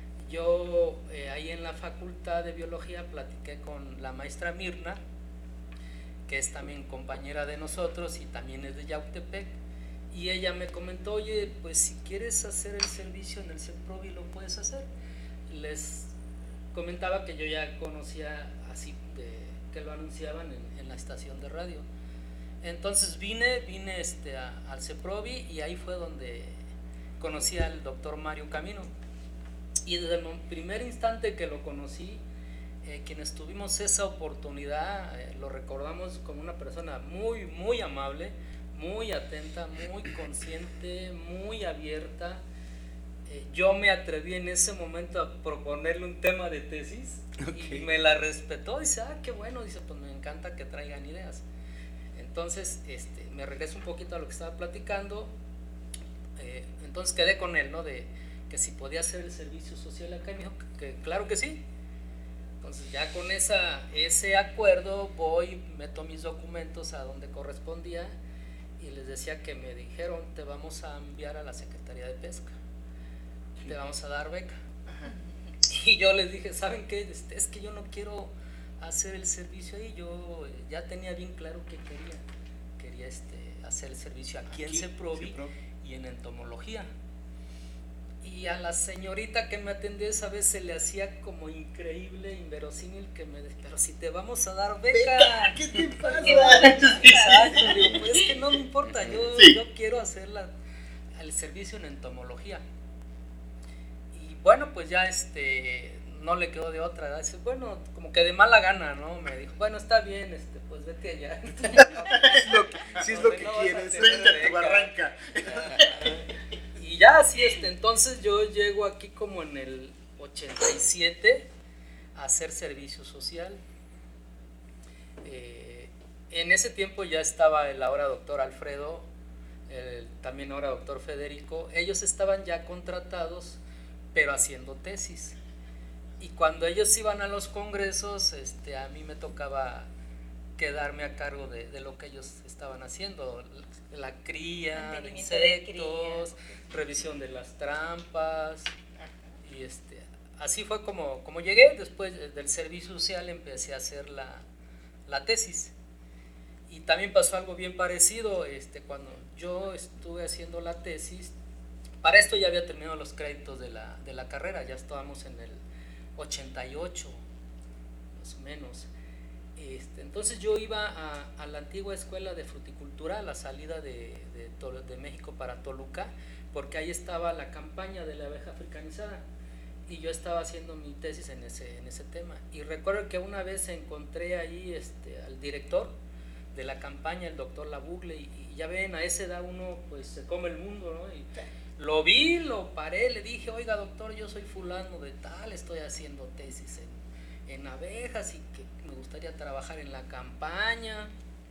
Yo eh, ahí en la Facultad de Biología platiqué con la maestra Mirna, que es también compañera de nosotros y también es de Yautepec, y ella me comentó, oye, pues si quieres hacer el servicio en el CEPROVI lo puedes hacer. Les comentaba que yo ya conocía así de, que lo anunciaban en, en la estación de radio. Entonces vine, vine este, a, al CEPROVI y ahí fue donde conocí al doctor Mario Camino. Y desde el primer instante que lo conocí, eh, quienes tuvimos esa oportunidad, eh, lo recordamos como una persona muy, muy amable, muy atenta, muy consciente, muy abierta. Eh, yo me atreví en ese momento a proponerle un tema de tesis, okay, y me la respetó. Dice, ah, qué bueno, dice, pues me encanta que traigan ideas. Entonces, este, me regreso un poquito a lo que estaba platicando. Eh, entonces quedé con él, ¿no? De que si podía hacer el servicio social acá, y me dijo que, que claro que sí. Entonces ya con esa, ese acuerdo voy, meto mis documentos a donde correspondía y les decía que me dijeron, te vamos a enviar a la Secretaría de Pesca, te vamos a dar beca. Ajá. Y yo les dije, ¿saben qué? Es que yo no quiero hacer el servicio ahí, yo ya tenía bien claro que quería, quería este, hacer el servicio aquí, aquí en CEPROVI y en entomología. Y a la señorita que me atendió esa vez se le hacía como increíble, inverosímil, que me decía, pero si te vamos a dar beca. ¿Qué te pasa? Exacto, digo, pues es que no me importa, yo, sí. yo quiero hacer la, el servicio en entomología. Y bueno, pues ya este, no le quedó de otra, ¿verdad? Dice, bueno, como que de mala gana, ¿no? Me dijo, bueno, está bien, este, pues vete allá. Si es lo que quieres, vente a tu barranca. Y ya así, este, entonces yo llego aquí como en el ochenta y siete a hacer servicio social. Eh, en ese tiempo ya estaba el ahora doctor Alfredo, el también ahora doctor Federico. Ellos estaban ya contratados, pero haciendo tesis. Y cuando ellos iban a los congresos, este, a mí me tocaba quedarme a cargo de, de lo que ellos estaban haciendo, la cría de insectos, de cría, revisión de las trampas. Y este, así fue como, como llegué. Después del servicio social empecé a hacer la, la tesis. Y también pasó algo bien parecido, este, cuando yo estuve haciendo la tesis, para esto ya había terminado los créditos de la, de la carrera, ya estábamos en el ochenta y ocho, más o menos. Este, entonces yo iba a, a la antigua escuela de fruticultura, a la salida de, de, Tol- de México para Toluca, porque ahí estaba la campaña de la abeja africanizada y yo estaba haciendo mi tesis en ese, en ese tema. Y recuerdo que una vez encontré ahí este, al director de la campaña, el doctor Labugle, y, y ya ven, a esa edad uno pues se come el mundo, ¿no? Y lo vi, lo paré, le dije, oiga doctor, yo soy fulano de tal, estoy haciendo tesis en, en abejas y que me gustaría trabajar en la campaña.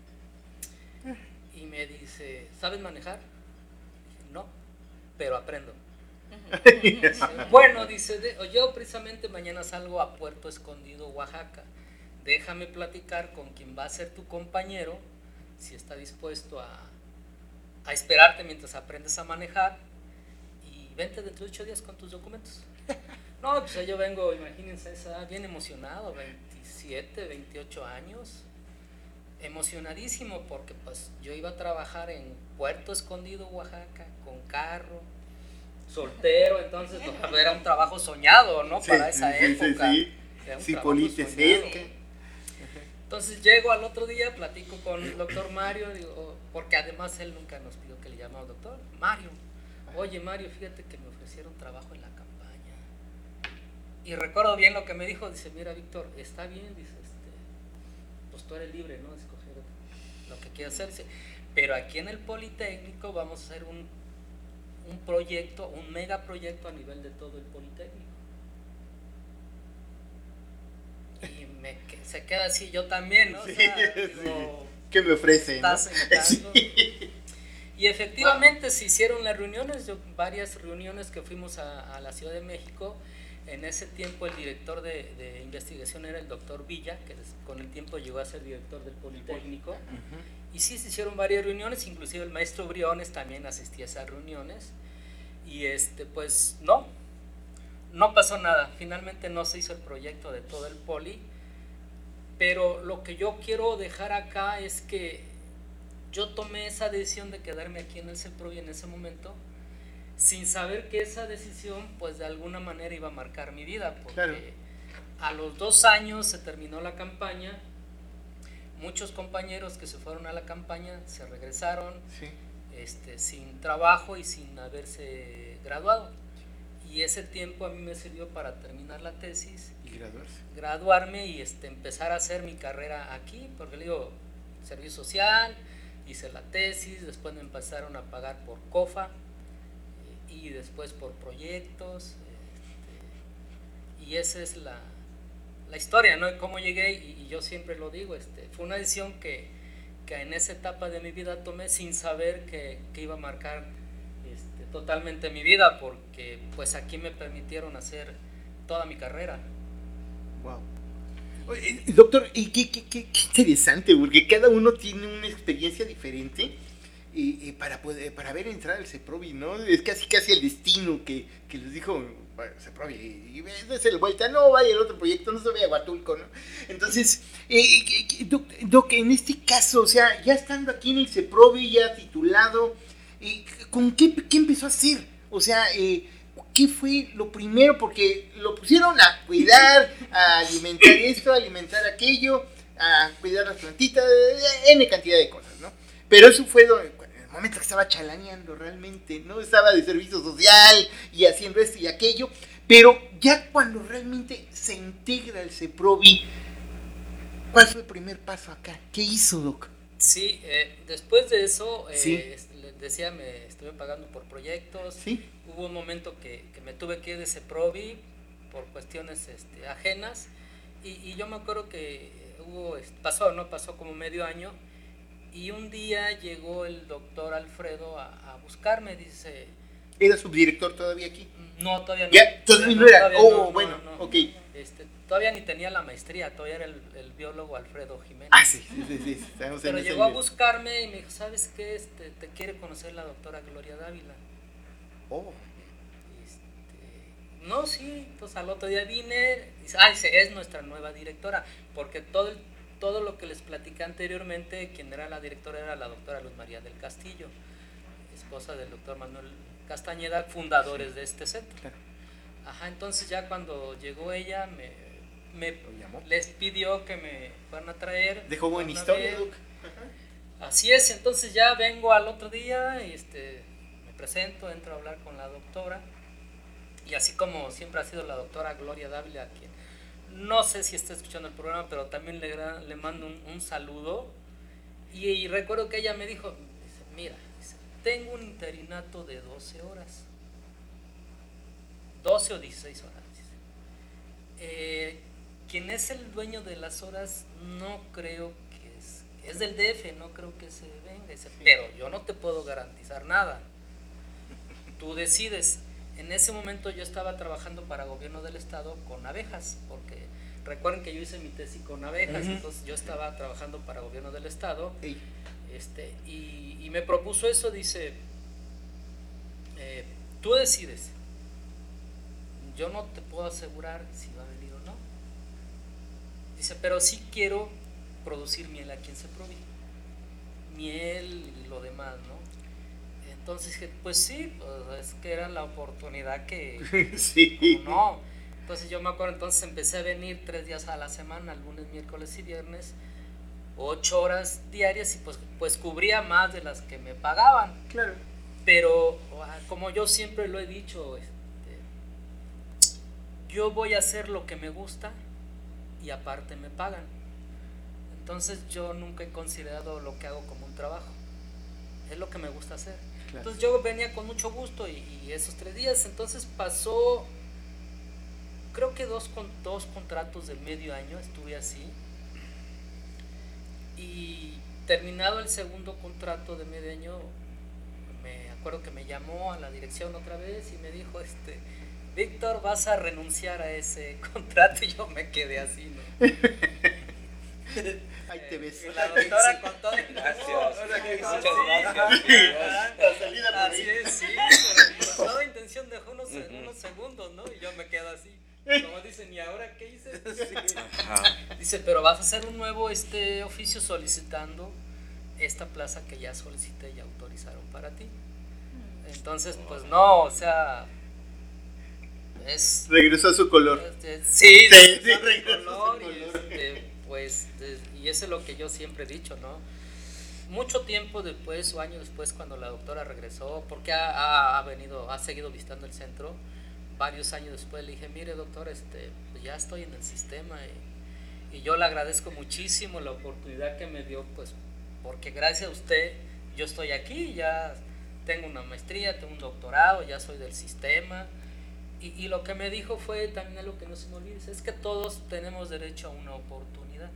Y me dice, ¿sabes manejar? Dije, no, pero aprendo. Dice, bueno, dice, de, yo precisamente mañana salgo a Puerto Escondido, Oaxaca. Déjame platicar con quien va a ser tu compañero si está dispuesto a, a esperarte mientras aprendes a manejar y vente dentro de ocho días con tus documentos. No, pues yo vengo, imagínense, esa, bien emocionado, veintisiete, veintiocho años, emocionadísimo porque pues yo iba a trabajar en Puerto Escondido, Oaxaca, con carro, soltero, entonces no, era un trabajo soñado, ¿no? Sí, para esa sí, época. Sí, sí, sí. Cipolite cerca. Entonces llego al otro día, platico con el doctor Mario, digo, porque además él nunca nos pidió que le llamáramos doctor. Mario, oye Mario, fíjate que me ofrecieron trabajo en la campaña. Y recuerdo bien lo que me dijo, dice, mira Víctor, está bien, dice, este, pues tú eres libre, ¿no? De escoger lo que quieras hacer, dice, pero aquí en el Politécnico vamos a hacer un, un proyecto, un megaproyecto a nivel de todo el Politécnico. Y me, que, se queda así, yo también, ¿no? Sí, o sea, sí. digo, ¿Qué me ofrece? ¿No? Sí. Y efectivamente wow. se hicieron las reuniones, yo, varias reuniones que fuimos a, a la Ciudad de México. En ese tiempo el director de, de investigación era el doctor Villa, que con el tiempo llegó a ser director del Politécnico. Uh-huh. Y sí se hicieron varias reuniones, inclusive el maestro Briones también asistía a esas reuniones. Y este, pues no, no pasó nada. Finalmente no se hizo el proyecto de todo el Poli. Pero lo que yo quiero dejar acá es que yo tomé esa decisión de quedarme aquí en el CEPROVI en ese momento, sin saber que esa decisión pues de alguna manera iba a marcar mi vida, porque claro. a los dos años se terminó la campaña, muchos compañeros que se fueron a la campaña se regresaron sí. este, sin trabajo y sin haberse graduado, y ese tiempo a mí me sirvió para terminar la tesis y graduarse. graduarme y este, empezar a hacer mi carrera aquí, porque le digo, servicio social, hice la tesis, después me empezaron a pagar por COFA y después por proyectos, este, y esa es la, la historia, ¿no? Cómo llegué, y, y yo siempre lo digo, este, fue una decisión que, que en esa etapa de mi vida tomé sin saber que, que iba a marcar este, totalmente mi vida, porque pues aquí me permitieron hacer toda mi carrera. Wow. Oye, doctor, y qué, qué, qué, qué interesante, porque cada uno tiene una experiencia diferente. Y, y para poder, para ver entrar al CEPROVI, ¿no? Es casi casi el destino que, que les dijo, bueno, CEPROVI, y dése la vuelta, no vaya el otro proyecto, no se vaya a Huatulco, ¿no? Entonces, eh, Doc, Doc, en este caso, o sea, ya estando aquí en el CEPROVI, ya titulado, eh, ¿con qué, qué empezó a hacer? O sea, eh, ¿qué fue lo primero? Porque lo pusieron a cuidar, a alimentar esto, a alimentar aquello, a cuidar las plantitas, N cantidad de cosas, ¿no? Pero eso fue lo, el momento que estaba chalaneando realmente, ¿no? Estaba de servicio social y haciendo esto y aquello, pero ya cuando realmente se integra el CEPROVI, ¿cuál fue el primer paso acá? ¿Qué hizo, Doc? Sí, eh, después de eso, eh, ¿Sí? les decía, me estuve pagando por proyectos. ¿Sí? Hubo un momento que, que me tuve que ir de CEPROVI por cuestiones este, ajenas, y, y yo me acuerdo que hubo, pasó, ¿no? Pasó como medio año. Y un día llegó el doctor Alfredo a, a buscarme, dice... ¿Era subdirector todavía aquí? No, todavía no. ¿Ya? ¿Todavía no, no era? Oh, no, bueno, no, no. ok. Este, todavía ni tenía la maestría, todavía era el, el biólogo Alfredo Jiménez. Ah, sí, sí, sí. sí. Pero llegó a buscarme y me dijo, ¿sabes qué? Este, te quiere conocer la doctora Gloria Dávila. Oh. Este, no, sí, pues al otro día vine, dice, ah, dice, es nuestra nueva directora, porque todo el Todo lo que les platicé anteriormente, quien era la directora era la doctora Luz María del Castillo, esposa del doctor Manuel Castañeda, fundadores de este centro. Claro. Ajá, entonces ya cuando llegó ella, me, me les pidió que me fueran a traer. Dejó buena historia, Doc. Así es, entonces ya vengo al otro día, y este, me presento, entro a hablar con la doctora, y así como siempre ha sido la doctora Gloria Dávila, quien no sé si está escuchando el programa, pero también le, le mando un, un saludo. Y, y recuerdo que ella me dijo, dice, mira, dice, tengo un interinato de doce horas. doce o dieciséis horas. Dice. Eh, quien es el dueño de las horas, no creo que es, es del D F, no creo que se venga. Dice, pero yo no te puedo garantizar nada. Tú decides. En ese momento yo estaba trabajando para gobierno del estado con abejas, porque recuerden que yo hice mi tesis con abejas, uh-huh. Entonces yo estaba trabajando para gobierno del estado, sí. Este, y, y me propuso eso, dice, eh, tú decides, yo no te puedo asegurar si va a venir o no. Dice, pero sí quiero producir miel aquí en Ceprovi, miel y lo demás, ¿no? Entonces dije, pues sí, pues es que era la oportunidad que, sí. no. Entonces yo me acuerdo, entonces empecé a venir tres días a la semana, lunes, miércoles y viernes, ocho horas diarias, y pues, pues cubría más de las que me pagaban. Claro. Pero como yo siempre lo he dicho, este, yo voy a hacer lo que me gusta y aparte me pagan. Entonces yo nunca he considerado lo que hago como un trabajo, es lo que me gusta hacer. Claro. Entonces yo venía con mucho gusto y, y esos tres días, entonces pasó, creo que dos, con, dos contratos de medio año estuve así, y terminado el segundo contrato de medio año, me acuerdo que me llamó a la dirección otra vez y me dijo, este, Víctor, vas a renunciar a ese contrato, y yo me quedé así, ¿no? Ahí te ves. Eh, la doctora con todo. Gracias. Muchas gracias. La salida por Así ahí. es, sí, con toda intención dejó unos, uh-huh. unos segundos, ¿no? Y yo me quedo así. Como dicen, ¿y ahora qué hice? Sí. Dice, pero vas a hacer un nuevo este oficio solicitando esta plaza que ya solicité y autorizaron para ti. Entonces, pues no, o sea, es... Regresó a su color. Este, sí, sí, sí, regresó color, a su color. Y, este, pues, de, y eso es lo que yo siempre he dicho, ¿no? Mucho tiempo después o años después, cuando la doctora regresó, porque ha, ha, ha venido, ha seguido visitando el centro, varios años después le dije, mire doctor, este, pues ya estoy en el sistema, y, y yo le agradezco muchísimo la oportunidad que me dio, pues porque gracias a usted yo estoy aquí, ya tengo una maestría, tengo un doctorado, ya soy del sistema, y, y lo que me dijo fue también algo que no se me olvide, es que todos tenemos derecho a una oportunidad,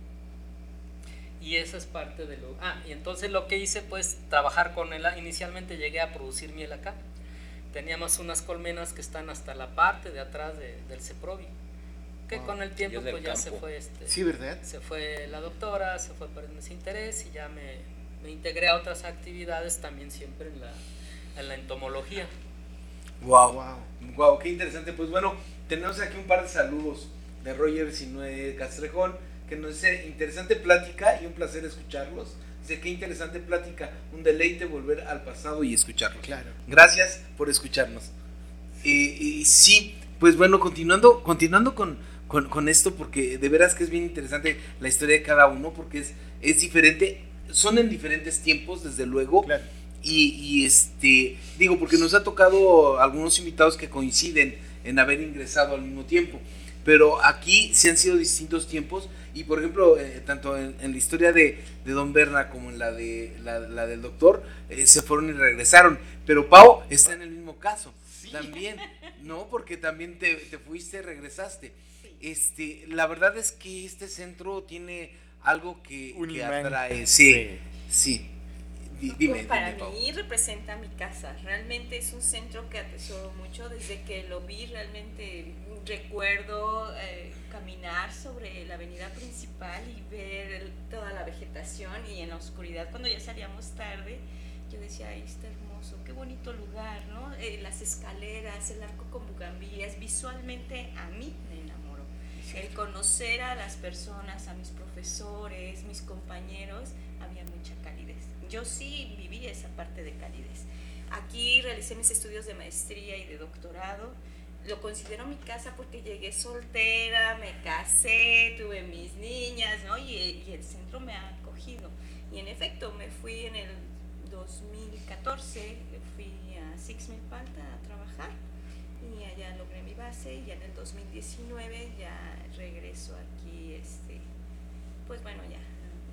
y esa es parte de lo... Ah, y entonces lo que hice, pues trabajar con él, inicialmente llegué a producir miel acá. Teníamos unas colmenas que están hasta la parte de atrás de, del Ceprovi, que wow. Con el tiempo pues ya campo. se fue este, sí, ¿verdad? Se fue la doctora, se fue perdiendo ese interés y ya me, me integré a otras actividades también siempre en la, en la entomología. Wow, wow, wow, qué interesante. Pues bueno, tenemos aquí un par de saludos de Roger Sinue Castrejón, que nos dice interesante plática y un placer escucharlos. Dice, qué interesante plática, un deleite volver al pasado y escucharlos. Claro. Gracias por escucharnos. Y, y sí, pues bueno, continuando, continuando con, con, con esto, porque de veras que es bien interesante la historia de cada uno, porque es, es diferente, son en diferentes tiempos, desde luego. Claro. Y, y este, digo, porque nos ha tocado algunos invitados que coinciden en haber ingresado al mismo tiempo, pero aquí sí han sido distintos tiempos. Y por ejemplo, eh, tanto en, en la historia de, de Don Berna como en la de la, la del doctor, eh, se fueron y regresaron. Pero Pau está en el mismo caso, sí. También, ¿no? Porque también te, te fuiste, regresaste. Sí. Este, la verdad es que este centro tiene algo que, que atrae. Sí, sí. D- dime, pues para dime, mí representa mi casa. Realmente es un centro que atesoro mucho. Desde que lo vi, realmente recuerdo eh, caminar sobre la avenida principal y ver el, toda la vegetación, y en la oscuridad, cuando ya salíamos tarde, yo decía, ay, está hermoso, qué bonito lugar, ¿no? Eh, las escaleras, el arco con bugambilias, visualmente a mí me enamoró. El conocer a las personas, a mis profesores, mis compañeros, había mucha calidez. Yo sí viví esa parte de calidez. Aquí realicé mis estudios de maestría y de doctorado. Lo considero mi casa porque llegué soltera, me casé, tuve mis niñas, ¿no? Y, y el centro me ha acogido. Y en efecto, me fui en el dos mil catorce, fui a Six Milpalta a trabajar y allá logré mi base, y ya en el dos mil diecinueve ya regreso aquí, este, pues bueno, ya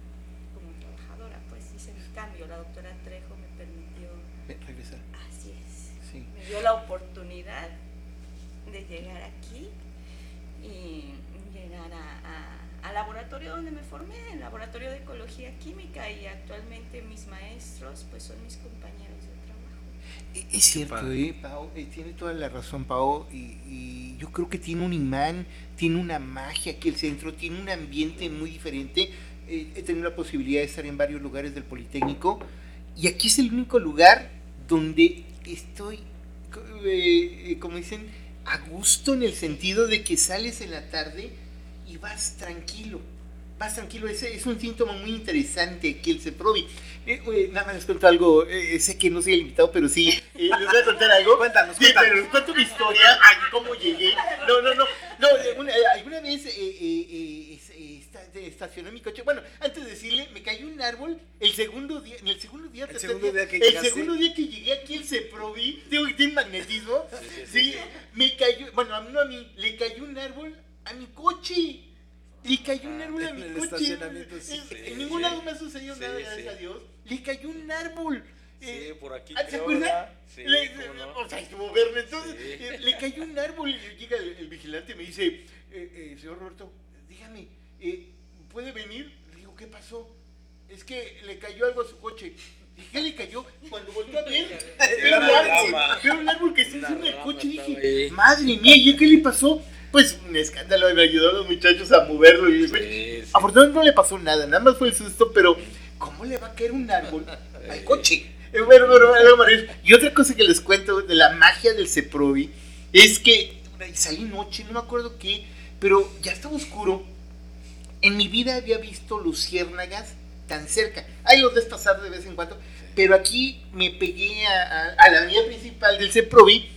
como trabajadora, pues hice mi cambio. La doctora Trejo me permitió regresar. Así es. Sí. Me dio la oportunidad de llegar aquí y llegar a, a, al laboratorio donde me formé, el laboratorio de ecología química, y actualmente mis maestros pues son mis compañeros de trabajo. Es cierto, eh, Pau, eh, tiene toda la razón, Pau, y, y yo creo que tiene un imán, tiene una magia aquí el centro, tiene un ambiente muy diferente. eh, he tenido la posibilidad de estar en varios lugares del Politécnico y aquí es el único lugar donde estoy, eh, como dicen, a gusto en el sentido de que sales en la tarde y vas tranquilo. Vas tranquilo, ese es un síntoma muy interesante que el CEPROVI. Eh, eh, nada más les cuento algo, eh, sé que no soy el invitado, pero sí, eh, les voy a contar algo. Cuéntanos, sí, cuéntanos. pero les cuento mi historia, ay, cómo llegué. No, no, no, no, una, alguna vez eh, eh, eh, estacioné mi coche, bueno, antes de decirle, me cayó un árbol el segundo día, en el segundo día, el segundo día, que el llegaste. segundo día que llegué aquí el CEPROVI, tengo que tiene magnetismo, Sí, sí, sí, sí, sí. me cayó, bueno, a mí no a mí, le cayó un árbol a mi coche. Le cayó un árbol a en mi el coche. estacionamiento, sí, en, sí, en ningún sí. lado me ha sucedido Sí, nada, sí. gracias a Dios. Le cayó un árbol. Sí, Eh, por aquí. ¿ah, ¿Se creo, acuerda? ¿verdad? Sí, Le- cómo no. O sea, estuvo verde. Entonces, Sí. eh, le cayó un árbol y llega el, el vigilante y me dice, eh, eh, señor Roberto, dígame, eh, ¿puede venir? Le digo, ¿qué pasó? Es que le cayó algo a su coche. Dije, ¿qué le cayó? Cuando volvió a ver, veo un Una árbol, rama. veo un árbol que está Una encima del rama coche. estaba Dije, ahí. madre mía, ¿y qué le pasó? Pues un escándalo, me ayudó a los muchachos a moverlo. Y, Sí, sí. afortunadamente no le pasó nada, nada más fue el susto, pero ¿cómo le va a caer un árbol al coche? Eh, Bueno, bueno, bueno, maravilloso. Y otra cosa que les cuento de la magia del CEPROVI es que salí noche, no me acuerdo qué, pero ya estaba oscuro. En mi vida había visto luciérnagas tan cerca. Ahí los ves pasar de vez en cuando, pero aquí me pegué a, a, a la avenida principal del CEPROVI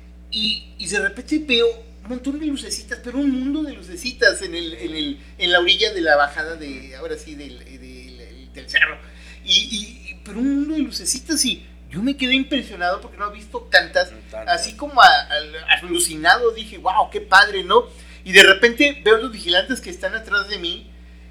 y, y de repente veo un montón de lucecitas, pero un mundo de lucecitas en, el, en, el, en la orilla de la bajada de, ahora sí, del, del, del cerro. Y, y, pero un mundo de lucecitas y yo me quedé impresionado porque no he visto tantas, Tantas. así como a, a, alucinado, dije, wow, qué padre, ¿no? Y de repente veo los vigilantes que están atrás de mí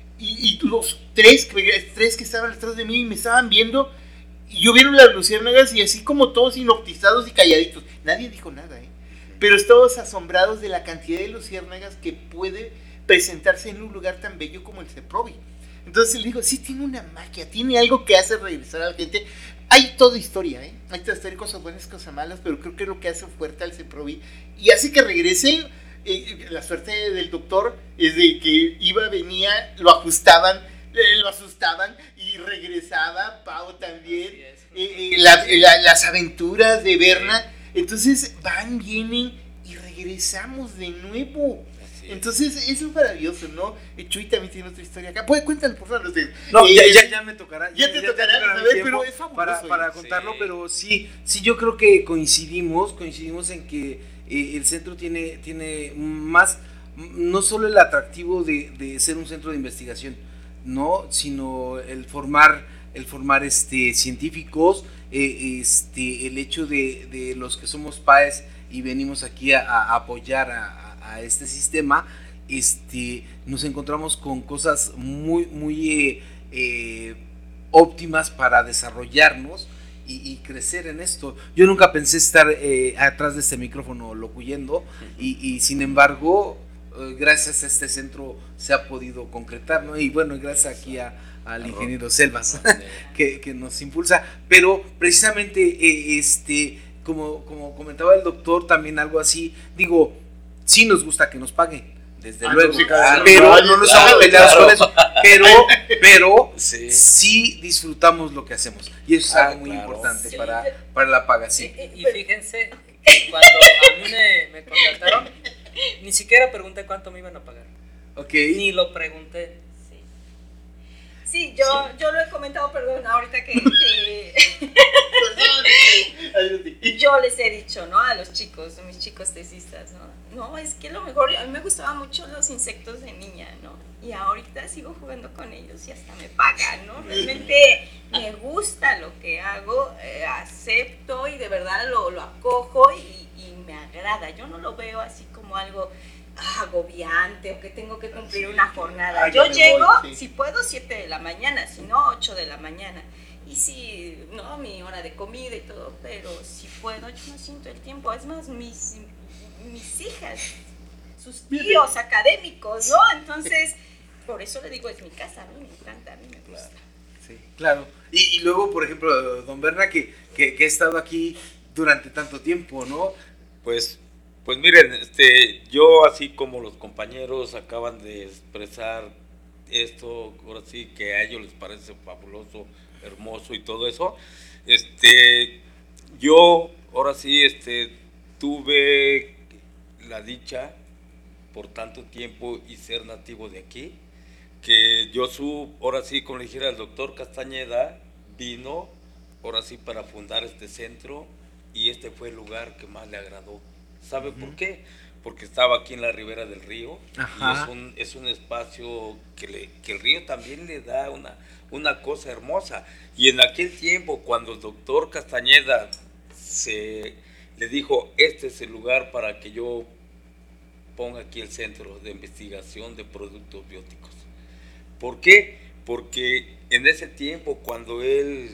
y, y los tres, tres que estaban atrás de mí me estaban viendo y yo vieron las luciérnagas y así como todos hipnotizados y calladitos. Nadie dijo nada, ¿eh? Pero todos asombrados de la cantidad de luciérnagas que puede presentarse en un lugar tan bello como el CEPROVI. Entonces le digo, sí tiene una magia, tiene algo que hace regresar a la gente. Hay toda historia, ¿eh? Hay toda historia, cosas buenas, cosas malas, pero creo que es lo que hace fuerte al CEPROVI y hace que regresen. Eh, la suerte del doctor es de que iba, venía, lo ajustaban, eh, lo asustaban y regresaba, Pau también, eh, eh, la, la, las aventuras de Berna, entonces van, vienen y regresamos de nuevo. Así es. Entonces eso es maravilloso, ¿no? Chuy también tiene otra historia acá. Pues cuéntale, por favor. Usted. No, Eh, ya, ya, ya me tocará. ya te tocará, mi ¿sabes? tiempo Pero es fabuloso, Para, ¿eh? para contarlo, Sí. pero sí, sí, yo creo que coincidimos, coincidimos en que eh, el centro tiene, tiene más, no solo el atractivo de, de ser un centro de investigación, no, sino el formar, el formar este, científicos, eh, este, el hecho de, de los que somos P A E S y venimos aquí a, a apoyar a, a, a este sistema, este, nos encontramos con cosas muy, muy eh, eh, óptimas para desarrollarnos y, y crecer en esto. Yo nunca pensé estar eh, atrás de este micrófono locuyendo y, y sin embargo, eh, gracias a este centro se ha podido concretar, ¿no? Y bueno, gracias aquí a, al ingeniero Selvas que, que nos impulsa, pero precisamente eh, este, como, como comentaba el doctor, también algo así, digo, sí nos gusta que nos paguen, desde Ah, luego, sí, claro, pero claro, no nos claro, estamos peleados claro. con eso, pero, pero Sí. sí disfrutamos lo que hacemos y eso es Ah, algo muy claro. importante Sí. para, para la paga, sí. Y, y fíjense, que cuando a mí me, me contrataron, ni siquiera pregunté cuánto me iban a pagar. Ok. Ni lo pregunté. Sí, sí yo, yo lo he comentado, perdón, ahorita que, que yo les he dicho, ¿no? A los chicos, a mis chicos tesistas, ¿no? No, es que lo mejor, a mí me gustaban mucho los insectos de niña, ¿no? Y ahorita sigo jugando con ellos y hasta me pagan, ¿no? Realmente me gusta lo que hago, eh, acepto y de verdad lo, lo acojo y, y me agrada. Yo no lo veo así como algo ah, agobiante o que tengo que cumplir una jornada. Ah, ya Yo me llego, voy, sí. si puedo, siete de la mañana, si no, ocho de la mañana. Y si, no, mi hora de comida y todo, pero si puedo, yo no siento el tiempo. Es más, mis, mis hijas, sus tíos académicos, ¿no? Entonces, por eso le digo, es mi casa, a mí me encanta, a mí me gusta. Sí, claro. Y, y luego, por ejemplo, don Berna, que, que, que ha estado aquí durante tanto tiempo, ¿no? Pues, pues miren, este, yo así como los compañeros acaban de expresar esto, ahora sí, que a ellos les parece fabuloso, hermoso y todo eso. Este, yo, ahora sí, este, tuve la dicha por tanto tiempo y ser nativo de aquí, que yo su, ahora sí, como le dijera, el doctor Castañeda vino, ahora sí, para fundar este centro, y este fue el lugar que más le agradó. ¿Sabe uh-huh. por qué? Porque estaba aquí en la ribera del río. Ajá. Y es un, es un espacio que, le, que el río también le da una, una cosa hermosa. Y en aquel tiempo, cuando el doctor Castañeda se, le dijo, este es el lugar para que yo ponga aquí el Centro de Investigación de Productos Bióticos. ¿Por qué? Porque en ese tiempo, cuando él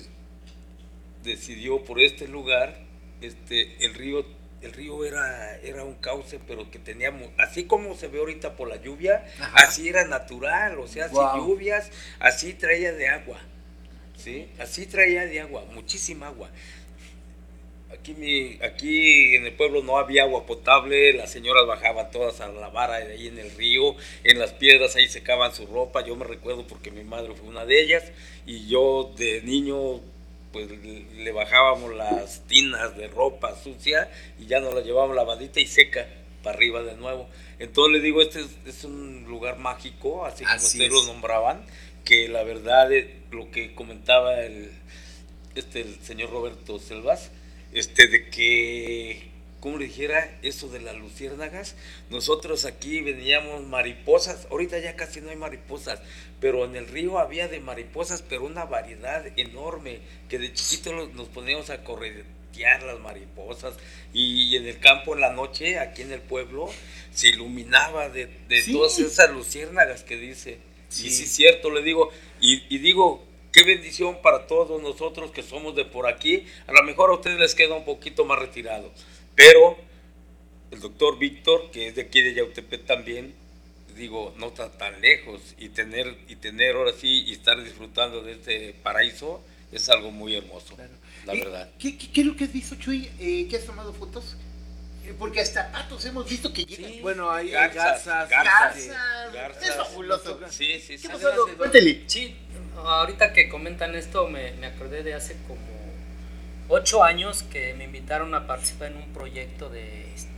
decidió por este lugar, este, el río, el río era, era un cauce, pero que teníamos, así como se ve ahorita por la lluvia, ajá, así era natural, o sea, wow, sin lluvias, así traía de agua, ¿sí? Así traía de agua, muchísima agua. Aquí, mi, aquí en el pueblo no había agua potable, las señoras bajaban todas a la vara de ahí en el río, en las piedras ahí secaban su ropa. Yo me recuerdo porque mi madre fue una de ellas, y yo de niño pues le bajábamos las tinas de ropa sucia y ya nos la llevábamos lavadita y seca para arriba de nuevo. Entonces le digo, este es, es un lugar mágico, así como así ustedes es. Lo nombraban, que la verdad es lo que comentaba el, este, el señor Roberto Selvas, este, de que, como le dijera, eso de las luciérnagas, nosotros aquí veníamos mariposas, ahorita ya casi no hay mariposas, pero en el río había de mariposas, pero una variedad enorme, que de chiquitos nos poníamos a corretear las mariposas, y en el campo en la noche, aquí en el pueblo, se iluminaba de, de sí. todas esas luciérnagas que dice, sí. y sí es cierto, le digo, y, y digo, qué bendición para todos nosotros que somos de por aquí. A lo mejor a ustedes les queda un poquito más retirado, pero el doctor Víctor, que es de aquí de Yautepec también, digo, no está tan lejos, y tener, y tener ahora sí, y estar disfrutando de este paraíso, es algo muy hermoso, claro. la eh, verdad. ¿qué, qué, ¿Qué es lo que has visto, Chuy? Eh, ¿Qué has tomado fotos? Porque hasta patos hemos visto que llegan. Sí, bueno, hay garzas, garzas, garzas, garzas, garzas. Es fabuloso. Sí, sí, sí. ¿Qué pasó? Cuéntale. Sí, ahorita que comentan esto, me, me acordé de hace como ocho años que me invitaron a participar en un proyecto de este,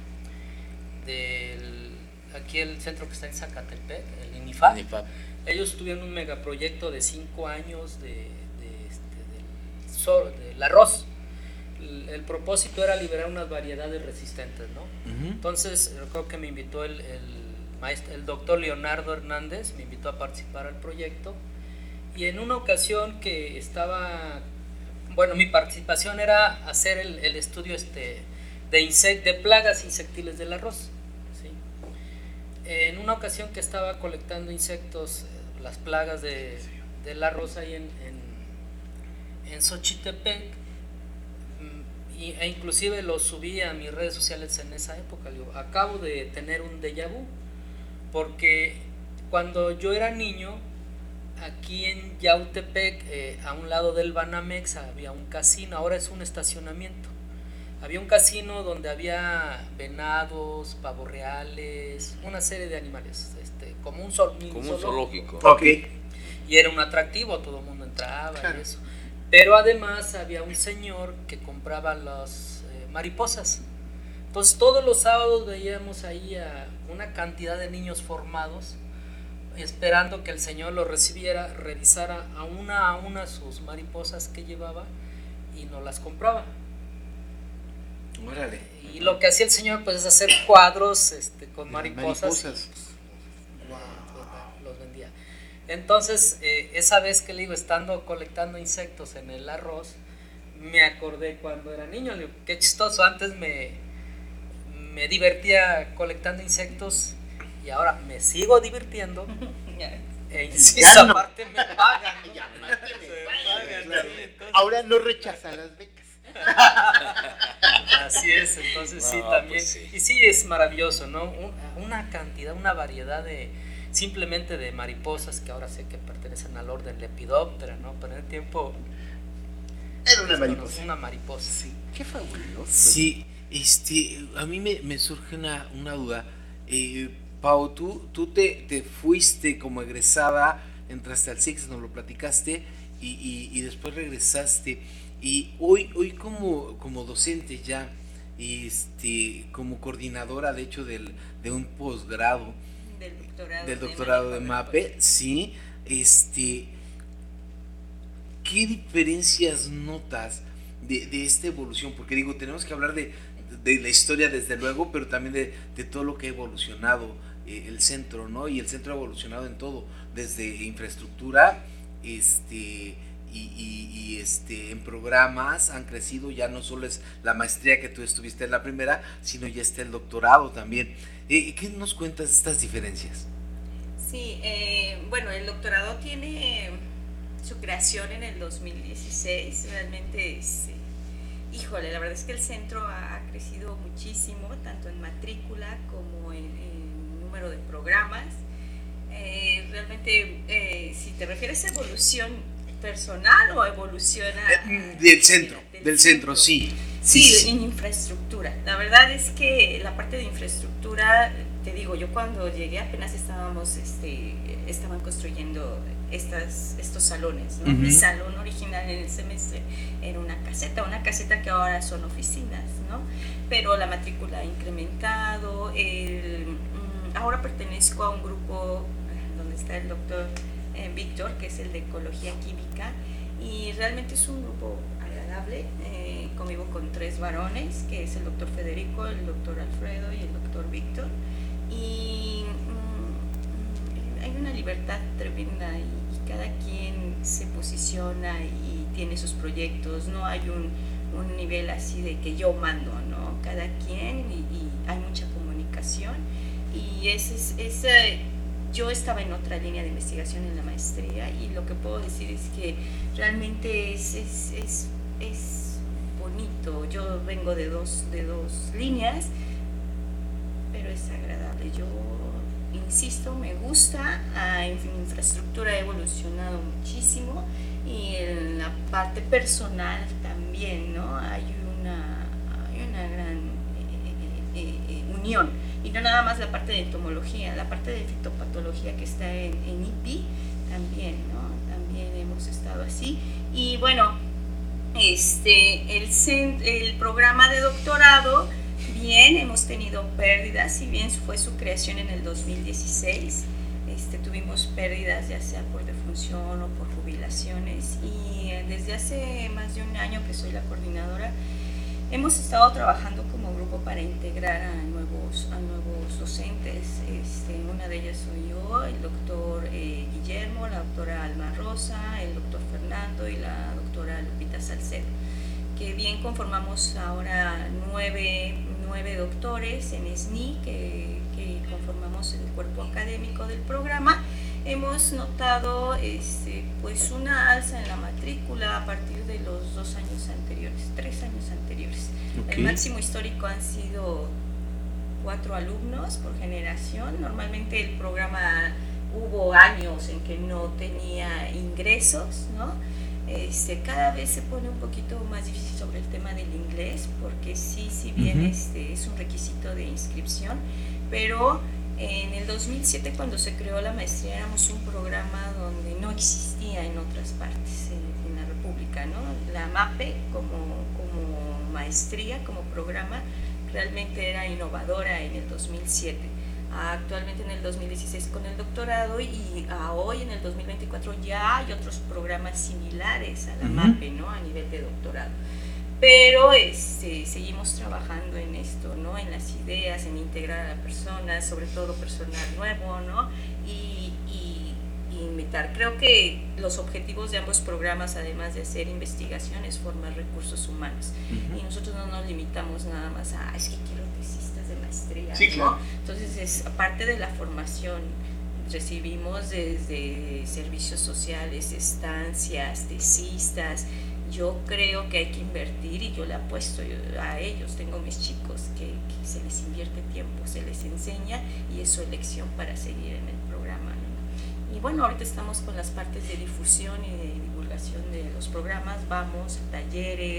del, aquí el centro que está en Zacatepec, el INIFAP. INIFAP. Ellos tuvieron un megaproyecto de cinco años de, de, este, del, sol, del arroz. El, el propósito era liberar unas variedades resistentes, ¿no? Uh-huh. Entonces, creo que me invitó el, el, maestro, el doctor Leonardo Hernández, me invitó a participar al proyecto, y en una ocasión que estaba, bueno, mi participación era hacer el, el estudio este, de, insect, de plagas insectiles del arroz, ¿sí? En una ocasión que estaba colectando insectos, las plagas de, del arroz ahí en, en, en Xochitepec, e inclusive lo subí a mis redes sociales en esa época. Digo, acabo de tener un déjà vu, porque cuando yo era niño, aquí en Yautepec, eh, a un lado del Banamex había un casino, ahora es un estacionamiento. Había un casino donde había venados, pavos reales, una serie de animales, este, como un, sol, como un zoológico. Okay. Y era un atractivo, todo el mundo entraba, claro, y eso. Pero además había un señor que compraba las eh, mariposas. Entonces todos los sábados veíamos ahí a una cantidad de niños formados, esperando que el señor los recibiera, revisara a una a una sus mariposas que llevaba y nos las compraba. Órale. Y lo que hacía el señor pues es hacer cuadros este, con mariposas. mariposas. Y, wow. Los vendía. Entonces, eh, esa vez que le digo, estando colectando insectos en el arroz, me acordé cuando era niño. Le digo, qué chistoso, antes me, me divertía colectando insectos y ahora me sigo divirtiendo. E insisto, no. aparte me pagan. ¿No? Ya, aparte me pagan. Claro. Entonces, ahora no rechaza las becas. Así es, entonces no, sí, también. Pues sí. Y sí, es maravilloso, ¿no? Un, una cantidad, una variedad de... simplemente de mariposas que ahora sé que pertenecen al orden Lepidoptera, ¿no? Pero en el tiempo era una mariposa. Una mariposa. Sí. Qué fabuloso. Sí, este, a mí me, me surge una, una duda. Eh, Pau, tú, tú te, te fuiste como egresada, entraste al S I C S, nos lo platicaste, y, y, y después regresaste. Y hoy, hoy como, como docente ya, este, como coordinadora de hecho del, de un posgrado, del doctorado, del doctorado de, de MAPE, sí, este, ¿qué diferencias notas de, de esta evolución? Porque digo, tenemos que hablar de, de la historia desde luego, pero también de, de todo lo que ha evolucionado eh, el centro, ¿no? Y el centro ha evolucionado en todo, desde infraestructura, este... Y, y, y este en programas han crecido, ya no solo es la maestría que tú estuviste en la primera, sino ya está el doctorado también. Eh, ¿Qué nos cuentas de estas diferencias? Sí, eh, bueno, el doctorado tiene su creación en el dos mil dieciséis, realmente es, eh, híjole, la verdad es que el centro ha, ha crecido muchísimo, tanto en matrícula como en, en número de programas. Eh, realmente, eh, si te refieres a evolución personal o evoluciona del centro, del, del centro, centro, sí. Sí, sí, sí. En infraestructura. La verdad es que la parte de infraestructura, te digo, yo cuando llegué apenas estábamos, este, estaban construyendo estas, estos salones, ¿no? Uh-huh. Mi salón original en el semestre era una caseta, una caseta que ahora son oficinas, ¿no? Pero la matrícula ha incrementado. El, ahora pertenezco a un grupo donde está el doctor Víctor, que es el de Ecología Química, y realmente es un grupo agradable. Eh, convivo con tres varones, que es el doctor Federico, el doctor Alfredo y el doctor Víctor, y mm, hay una libertad tremenda y, y cada quien se posiciona y tiene sus proyectos, no hay un, un nivel así de que yo mando, ¿no? Cada quien y, y hay mucha comunicación y ese es... ese yo estaba en otra línea de investigación en la maestría y lo que puedo decir es que realmente es, es, es, es bonito. Yo vengo de dos, de dos líneas, pero es agradable. Yo insisto, me gusta, en infraestructura ha evolucionado muchísimo y en la parte personal también, ¿no? Hay una, hay una gran eh, eh, eh, unión. Y no nada más la parte de entomología, la parte de fitopatología que está en, en I P I también, ¿no? También hemos estado así. Y bueno, este, el, el programa de doctorado, bien, hemos tenido pérdidas, si bien fue su creación en el dos mil dieciséis, este, tuvimos pérdidas ya sea por defunción o por jubilaciones y desde hace más de un año que soy la coordinadora, hemos estado trabajando como grupo para integrar a nuevos, a nuevos docentes. Este, una de ellas soy yo, el doctor eh, Guillermo, la doctora Alma Rosa, el doctor Fernando y la doctora Lupita Salcedo, que bien conformamos ahora nueve, nueve doctores en S N I que, que conformamos el cuerpo académico del programa. Hemos notado este, pues una alza en la matrícula a partir de los dos años anteriores, tres años anteriores. Okay. El máximo histórico han sido cuatro alumnos por generación. Normalmente el programa hubo años en que no tenía ingresos, ¿no? Este, cada vez se pone un poquito más difícil sobre el tema del inglés, porque sí, si bien uh-huh. este, es un requisito de inscripción, pero en el dos mil siete, cuando se creó la maestría, éramos un programa donde no existía en otras partes en, en la República, ¿no? La MAPE como, como maestría, como programa, realmente era innovadora en el dos mil siete. Actualmente en el dos mil dieciséis con el doctorado y a hoy en el dos mil veinticuatro ya hay otros programas similares a la uh-huh. MAPE, ¿no? A nivel de doctorado. Pero este, seguimos trabajando en esto, ¿no? En las ideas, en integrar a la persona, sobre todo personal nuevo, ¿no? Y, y, y invitar. Creo que los objetivos de ambos programas, además de hacer investigación, es formar recursos humanos. Uh-huh. Y nosotros no nos limitamos nada más a, es que quiero tesistas de maestría, sí, ¿no? Claro. Entonces, es aparte de la formación, recibimos desde servicios sociales, estancias, tesistas. Yo creo que hay que invertir y yo le apuesto a ellos, tengo mis chicos que, que se les invierte tiempo, se les enseña y es su elección para seguir en el programa, ¿no? Y bueno, ahorita estamos con las partes de difusión y de divulgación de los programas, vamos a talleres,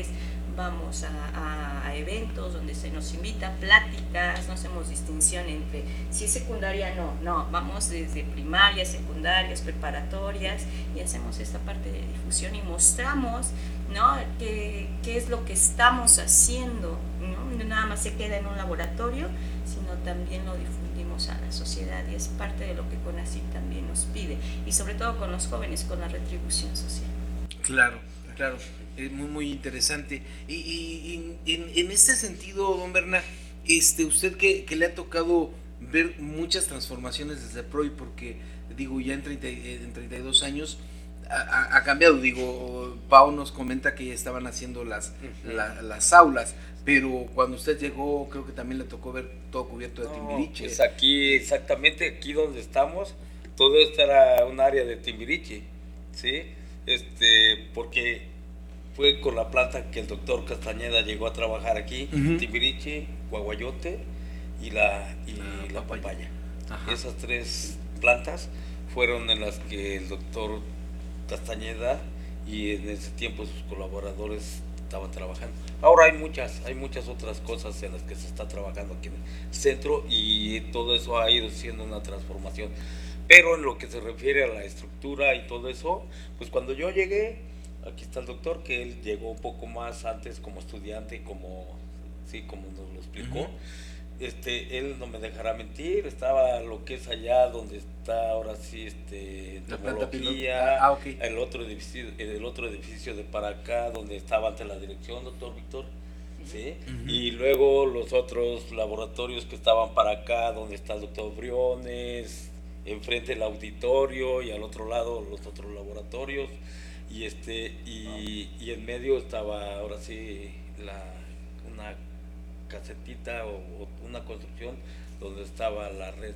vamos a, a eventos donde se nos invita, pláticas, no hacemos distinción entre si es secundaria, no, no, vamos desde primarias, secundarias, preparatorias y hacemos esta parte de difusión y mostramos, ¿no?, qué, qué es lo que estamos haciendo, ¿no? No nada más se queda en un laboratorio, sino también lo difundimos a la sociedad y es parte de lo que CONACYT también nos pide y sobre todo con los jóvenes, con la retribución social. Claro, claro. Es muy, muy interesante. Y, y, y en, en este sentido, don Bernard, este, usted que, que le ha tocado ver muchas transformaciones desde PROVI, porque digo, ya en, treinta, en treinta y dos años ha, ha cambiado. Digo, Pau nos comenta que ya estaban haciendo las, uh-huh. la, las aulas, pero cuando usted llegó, creo que también le tocó ver todo cubierto de no, Timbiriche. Pues aquí, exactamente aquí donde estamos, todo esto era un área de Timbiriche, ¿sí? Este, porque fue con la planta que el doctor Castañeda llegó a trabajar aquí, uh-huh. Timbiriche, Guaguayote y la, y ah, la papaya. papaya. Esas tres plantas fueron en las que el doctor Castañeda y en ese tiempo sus colaboradores estaban trabajando. Ahora hay muchas, hay muchas otras cosas en las que se está trabajando aquí en el centro y todo eso ha ido siendo una transformación. Pero en lo que se refiere a la estructura y todo eso, pues cuando yo llegué, aquí está el doctor, que él llegó un poco más antes como estudiante, como, sí, como nos lo explicó. Uh-huh. Este, él no me dejará mentir, estaba lo que es allá donde está ahora sí, este, entomología, ah, okay. el otro edificio, el otro edificio de para acá, donde estaba ante la dirección, doctor Víctor, ¿sí? Uh-huh. Y luego los otros laboratorios que estaban para acá, donde está el doctor Briones, enfrente el auditorio y al otro lado los otros laboratorios y este y, y en medio estaba ahora sí la una casetita o, o una construcción donde estaba la red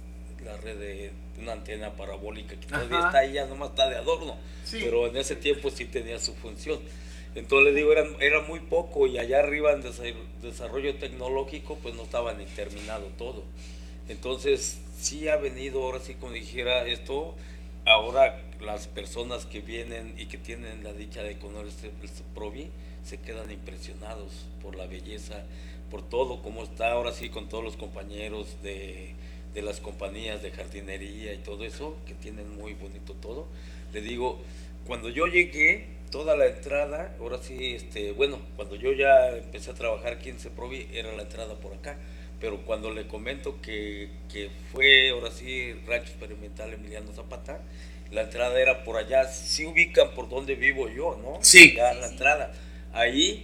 la red de una antena parabólica que todavía Ajá. está ahí, ya nomás está de adorno, sí. Pero en ese tiempo sí tenía su función. Entonces le digo, era, era muy poco y allá arriba en desarrollo tecnológico pues no estaba ni terminado todo. Entonces sí ha venido, ahora sí como dijera esto, ahora las personas que vienen y que tienen la dicha de conocer este, este PROVI se quedan impresionados por la belleza, por todo como está ahora sí con todos los compañeros de, de las compañías de jardinería y todo eso, que tienen muy bonito todo. Le digo, cuando yo llegué, toda la entrada, ahora sí, este, bueno, cuando yo ya empecé a trabajar aquí en ese PROVI, era la entrada por acá. Pero cuando le comento que, que fue, ahora sí, Rancho Experimental Emiliano Zapata, la entrada era por allá, sí ubican por donde vivo yo, ¿no? Sí. Allá la entrada. Ahí,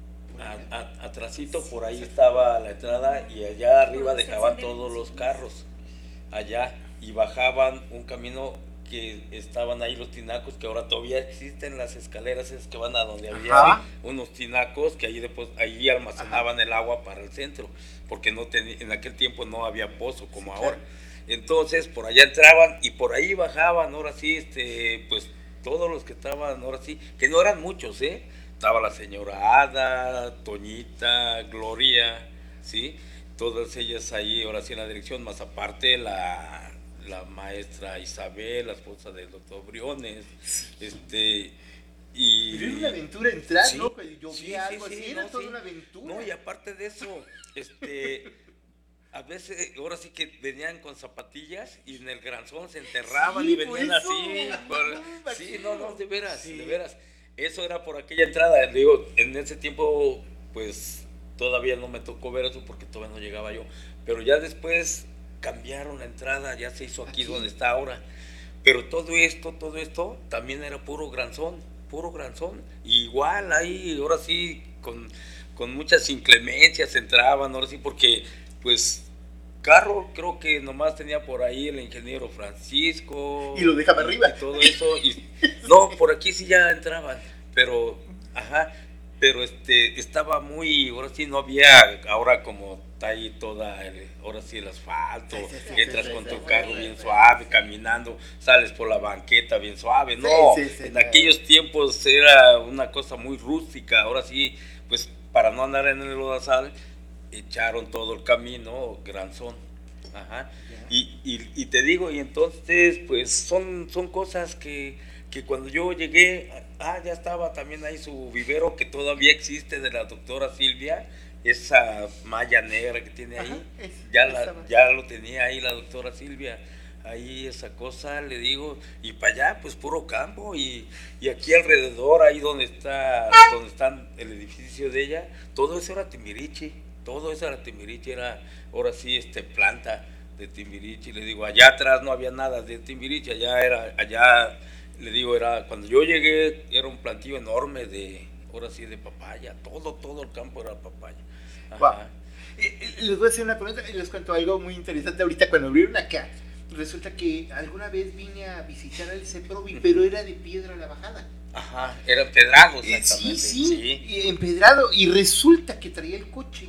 a, a, atrasito, por ahí estaba la entrada y allá arriba dejaban todos los carros, allá, y bajaban un camino que estaban ahí los tinacos, que ahora todavía existen las escaleras esas que van a donde había Ajá. unos tinacos, que ahí después, ahí almacenaban Ajá. el agua para el centro, porque no tenía, en aquel tiempo no había pozo como sí, ahora. Claro. Entonces por allá entraban y por ahí bajaban, ahora sí, este, pues todos los que estaban, ahora sí, que no eran muchos, ¿eh? Estaba la señora Ada, Toñita, Gloria, ¿sí? Todas ellas ahí, ahora sí en la dirección, más aparte la... la maestra Isabel, la esposa del doctor Briones, este, y... Pero era una aventura entrar, sí, ¿no? Yo vi sí, algo sí, así, sí, era no, toda sí. una aventura. No, y aparte de eso, este, a veces, ahora sí que venían con zapatillas y en el granzón se enterraban sí, y venían así, por, sí, no, no, de veras, sí. de veras, eso era por aquella entrada, digo, en ese tiempo, pues, todavía no me tocó ver eso porque todavía no llegaba yo, pero ya después cambiaron la entrada, ya se hizo aquí, aquí donde está ahora, pero todo esto, todo esto también era puro granzón, puro granzón, y igual ahí, ahora sí, con, con muchas inclemencias entraban, ahora sí, porque pues carro creo que nomás tenía por ahí el ingeniero Francisco. Y lo dejaba y, arriba. Y todo eso, y no, por aquí sí ya entraban, pero, ajá, pero este, estaba muy, ahora sí no había, ahora como está ahí toda, el, ahora sí el asfalto, sí, sí, sí, entras sí, sí, con sí, tu sí, carro sí, bien sí. suave, caminando, sales por la banqueta bien suave, no, sí, sí, sí, en sí, aquellos sí. tiempos era una cosa muy rústica, ahora sí, pues para no andar en el lodazal, echaron todo el camino, granzón, ajá, y, y, y te digo, y entonces, pues son, son cosas que, que cuando yo llegué, ah, ya estaba también ahí su vivero, que todavía existe, de la doctora Silvia, esa malla negra que tiene ahí. Ajá, es, ya, la, ya lo tenía ahí la doctora Silvia. Ahí esa cosa, le digo, y para allá pues puro campo, y, y aquí alrededor, ahí donde está, donde está el edificio de ella, todo eso era Timbiriche, todo eso era Timbiriche, era ahora sí este planta de Timbiriche. Le digo, allá atrás no había nada de Timbiriche, allá era, allá le digo, era, cuando yo llegué era un plantío enorme de, ahora sí de papaya, todo, todo el campo era papaya. Ajá. Wow. Eh, les voy a hacer una pregunta, les cuento algo muy interesante ahorita cuando abrieron acá. Resulta que alguna vez vine a visitar al Ceprovi, pero era de piedra la bajada. Ajá, era empedrado, exactamente. Sí, sí, sí, empedrado. Y resulta que traía el coche.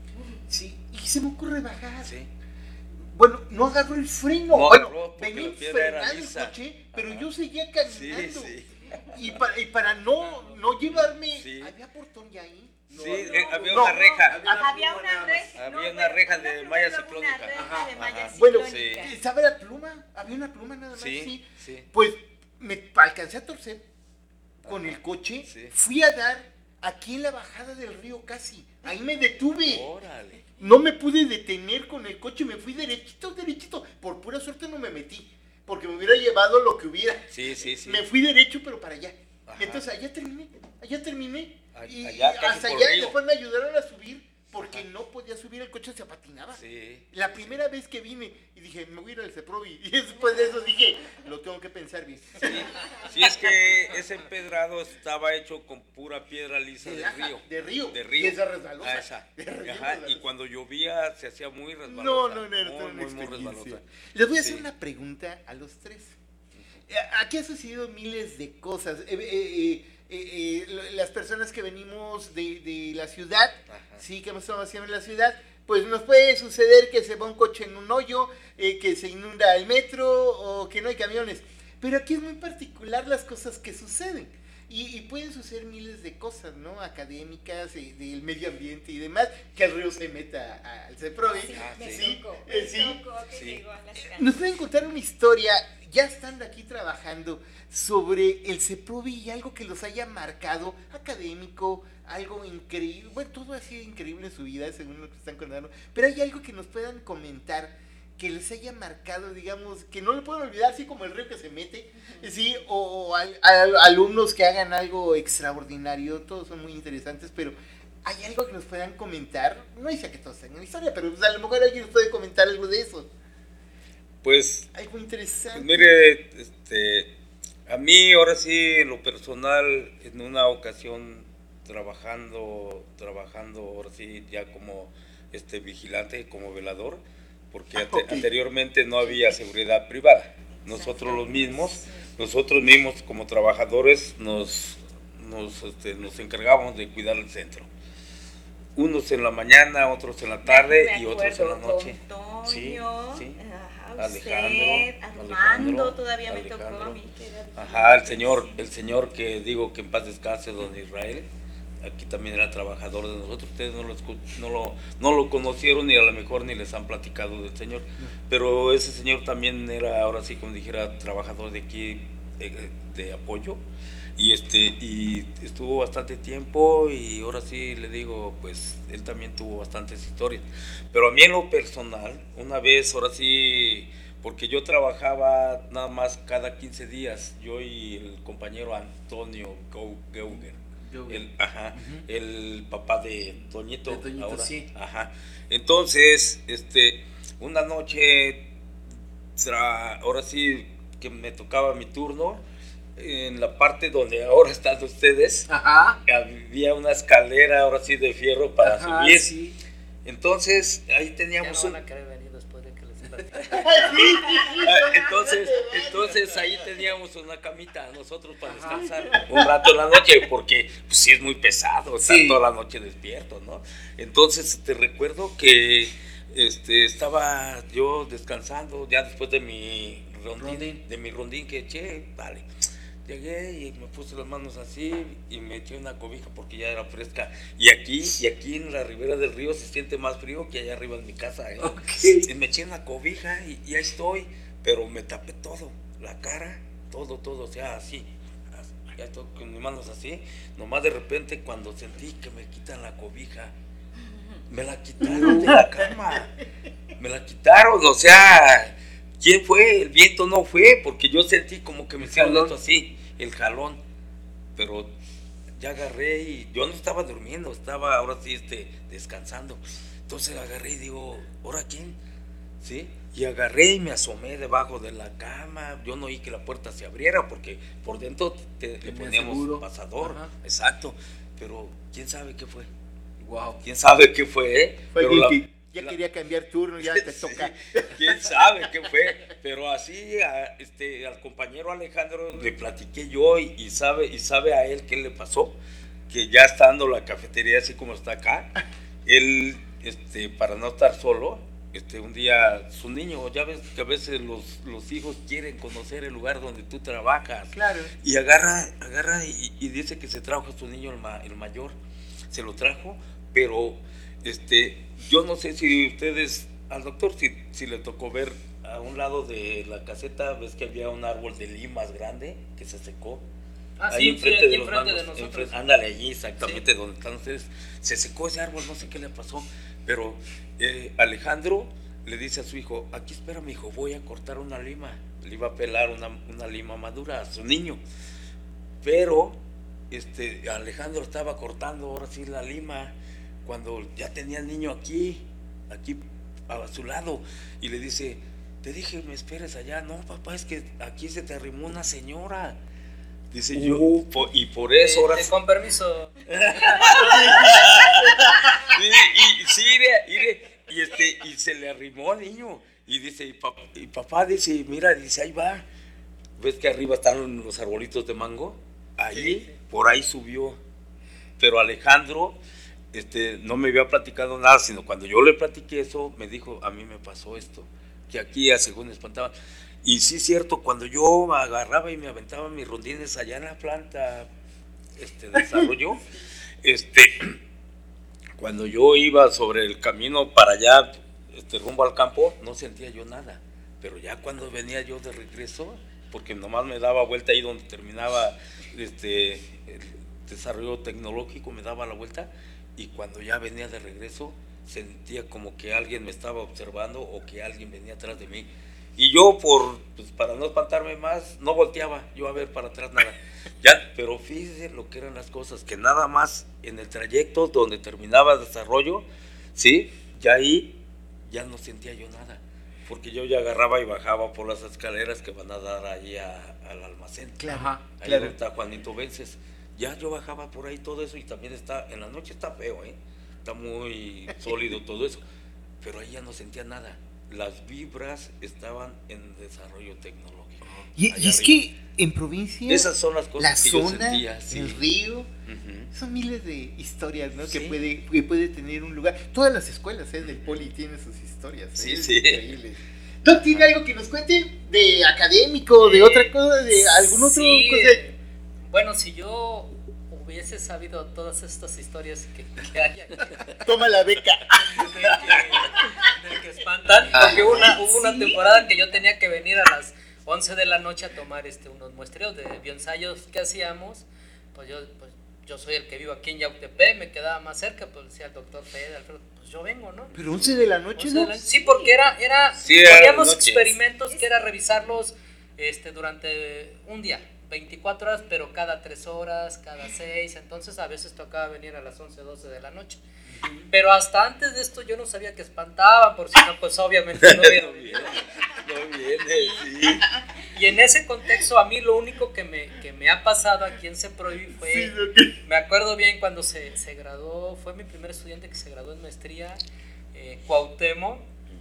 Sí, y se me ocurre bajar. Sí. Bueno, no agarró el freno. No bueno, agarró, venía enfrenado el coche, pero ajá, yo seguía caminando. Sí, sí. Y, para, y para no, no llevarme, sí, ¿había portón ya ahí? No, sí, no, eh, había no, una reja. Había una reja. Había una reja de malla ciclónica. Ajá, de malla ajá. Bueno, sí, ¿estaba la pluma? Había una pluma nada más. Sí, sí. sí. Pues me alcancé a torcer con ajá, el coche. Sí. Fui a dar aquí en la bajada del río casi. Ahí me detuve. Órale. No me pude detener con el coche. Me fui derechito, derechito. Por pura suerte no me metí. Porque me hubiera llevado lo que hubiera. Sí, sí, sí. Me fui derecho, pero para allá. Ajá. Entonces allá terminé. Allá terminé. Y allá, hasta allá río. Después me ayudaron a subir porque ajá, no podía subir, el coche se patinaba. Sí, la primera vez que vine y dije, me voy a ir al Ceprovi, y después de eso dije, lo tengo que pensar bien. Sí, sí, es que ese empedrado estaba hecho con pura piedra lisa de, de río. De río. De río. Y esa resbalosa. Ah, esa. De río, ajá, resbalosa. Y cuando llovía se hacía muy resbalosa. No, no, no, muy, muy, muy resbalosa. Les voy a hacer sí, una pregunta a los tres. Aquí ha sucedido miles de cosas. Eh, eh, eh, Eh, eh, las personas que venimos de, de la ciudad, ajá, sí, que hemos estado haciendo en la ciudad, pues nos puede suceder que se va un coche en un hoyo, eh, que se inunda el metro o que no hay camiones. Pero aquí es muy particular las cosas que suceden. Y, y pueden suceder miles de cosas, ¿no? Académicas, eh, del medio ambiente y demás, que el río se meta a, al Ceprovi. Sí, ah, me sí, tocó, eh, me sí, tocó que sí. llegó a las casas. Nos pueden contar una historia, ya estando aquí trabajando, sobre el Ceprovi y algo que los haya marcado, académico, algo increíble. Bueno, todo ha sido increíble en su vida, según lo que están contando. Pero hay algo que nos puedan comentar que les haya marcado, digamos, que no lo pueden olvidar, así como el río que se mete, uh-huh, sí, o, o al, al, alumnos que hagan algo extraordinario, todos son muy interesantes, pero hay algo que nos puedan comentar, no dice que todos tengan historia, pero pues, a lo mejor alguien nos puede comentar algo de eso. Pues, algo interesante. Pues mire, este, a mí ahora sí, en lo personal, en una ocasión trabajando, trabajando ahora sí ya como este vigilante, como velador, porque ah, okay, anteriormente no había seguridad privada. Nosotros los mismos, nosotros mismos como trabajadores nos, nos, este, nos encargábamos de cuidar el centro. Unos en la mañana, otros en la tarde y otros en la noche. Toño, sí, sí. Ajá, Alejandro, usted, Armando, Alejandro, todavía Alejandro, me tocó a mí. Que era ajá, el señor, el señor que digo que en paz descanse, don Israel. Aquí también era trabajador de nosotros. Ustedes no lo, no, lo, no lo conocieron ni a lo mejor ni les han platicado del señor, pero ese señor también era, ahora sí como dijera, trabajador de aquí de, de apoyo, y este y estuvo bastante tiempo, y ahora sí le digo, pues él también tuvo bastantes historias. Pero a mí en lo personal, una vez, ahora sí, porque yo trabajaba nada más cada quince días, yo y el compañero Antonio Geuger. El, ajá, uh-huh, el papá de Toñito, de Toñito, ahora, sí. Ajá. Entonces, este, una noche, tra, ahora sí que me tocaba mi turno, en la parte donde ahora están ustedes, ajá, había una escalera, ahora sí de fierro para ajá, subir. Sí. Entonces, ahí teníamos ya no van a querer venir después de que les entonces, entonces ahí teníamos una camita nosotros para descansar un rato en la noche, porque pues sí es muy pesado estar sí, toda la noche despierto, ¿no? Entonces te recuerdo que este estaba yo descansando ya después de mi rondín, rondín. de mi rondín que eché, vale. Llegué y me puse las manos así y me eché una cobija porque ya era fresca. Y aquí, y aquí en la ribera del río se siente más frío que allá arriba en mi casa, ¿eh? Okay. Y me eché una cobija y, y ahí estoy, pero me tapé todo, la cara, todo, todo, o sea, así, así, ya estoy con mis manos así, nomás de repente cuando sentí que me quitan la cobija, me la quitaron de la cama, me la quitaron, o sea, ¿quién fue? El viento no fue, porque yo sentí como que me hicieron esto así, el jalón, pero ya agarré y yo no estaba durmiendo, estaba ahora sí este, descansando, entonces agarré y digo, ¿ahora quién? ¿Sí? Y agarré y me asomé debajo de la cama, yo no oí que la puerta se abriera porque por dentro te, le poníamos seguro. Pasador, ajá. Exacto, pero ¿quién sabe qué fue? Wow, ¿quién sabe qué fue? Eh? Fue pero la, que ya la, quería cambiar turno, ya te sí, toca. ¿Quién sabe qué fue? Pero así a, este, al compañero Alejandro le platiqué yo y, y, sabe, y sabe a él qué le pasó, que ya estando la cafetería así como está acá, él, este, para no estar solo, Este, un día su niño, ya ves que a veces los, los hijos quieren conocer el lugar donde tú trabajas, claro. Y agarra, agarra y, y dice que se trajo a su niño el, ma, el mayor, se lo trajo, pero este, yo no sé si ustedes, al doctor si, si le tocó ver a un lado de la caseta, ves que había un árbol de limas grande que se secó. Ah, ahí sí, enfrente sí, de los enfrente mangos, de nosotros. enfrente, ándale allí exactamente, sí. Donde están ustedes, se secó ese árbol, no sé qué le pasó, pero eh, Alejandro le dice a su hijo, aquí espera mi hijo, voy a cortar una lima, le iba a pelar una, una lima madura a su niño, pero este, Alejandro estaba cortando ahora sí la lima, cuando ya tenía el niño aquí, aquí a su lado, y le dice, te dije me esperes allá, no papá, es que aquí se te arrimó una señora. Dice uh, yo, por, y por eso ahora... Eh, con permiso. sí, y, sí, iré, iré, y, este, y se le arrimó al niño. Y dice, y papá, y papá dice, mira, dice, ahí va. ¿Ves que arriba están los arbolitos de mango? Ahí, sí, sí. Por ahí subió. Pero Alejandro este, no me había platicado nada, sino cuando yo le platiqué eso, me dijo, a mí me pasó esto. Que aquí, según espantaban. Y sí es cierto, cuando yo me agarraba y me aventaba mis rondines allá en la planta este, de desarrollo, este, cuando yo iba sobre el camino para allá, este, rumbo al campo, no sentía yo nada. Pero ya cuando venía yo de regreso, porque nomás me daba vuelta ahí donde terminaba este, el desarrollo tecnológico, me daba la vuelta, y cuando ya venía de regreso, sentía como que alguien me estaba observando o que alguien venía atrás de mí. Y yo, por pues, para no espantarme más, no volteaba yo a ver para atrás nada. Ya, pero fíjense lo que eran las cosas, que nada más en el trayecto donde terminaba el desarrollo, ¿sí? Ya ahí ya no sentía yo nada, porque yo ya agarraba y bajaba por las escaleras que van a dar ahí a, al almacén. Claro, ahí claro. Donde está Juanito Vences. Ya yo bajaba por ahí todo eso y también está, en la noche está feo, ¿eh? Está muy sólido todo eso, pero ahí ya no sentía nada. Las vibras estaban en desarrollo tecnológico. Y, y es que en provincia, esas son las cosas la que zona, yo sentía, sí. El río, uh-huh. Son miles de historias, ¿no? Sí. Que puede que puede tener un lugar. Todas las escuelas ¿eh? del Poli tienen sus historias. ¿eh? Sí, sí. Increíbles. ¿Tú tienes algo que nos cuente de académico, de eh, otra cosa, de algún otro sí, cosa? Eh, bueno, si yo hubiese sabido todas estas historias que, que hay aquí. Toma la beca. De que, de que espantan. Porque una, hubo una temporada que yo tenía que venir a las once de la noche a tomar este, unos muestreos de bioensayos que hacíamos. Pues yo, pues yo soy el que vivo aquí en Yautepec, me quedaba más cerca, pues decía el doctor Fede, Alfredo, pues yo vengo, ¿no? Pero once de la noche, ¿no? La, sí, porque era, era, sí, hacíamos experimentos que era revisarlos este, durante un día. veinticuatro horas, pero cada tres horas, cada seis, entonces a veces tocaba venir a las once, doce de la noche. Pero hasta antes de esto yo no sabía que espantaban, por si no, pues obviamente no hubiera venido. No viene, sí. Y en ese contexto a mí lo único que me, que me ha pasado aquí en CEPROVI fue, sí, okay. Me acuerdo bien cuando se, se graduó, fue mi primer estudiante que se graduó en maestría, eh, Cuauhtémoc.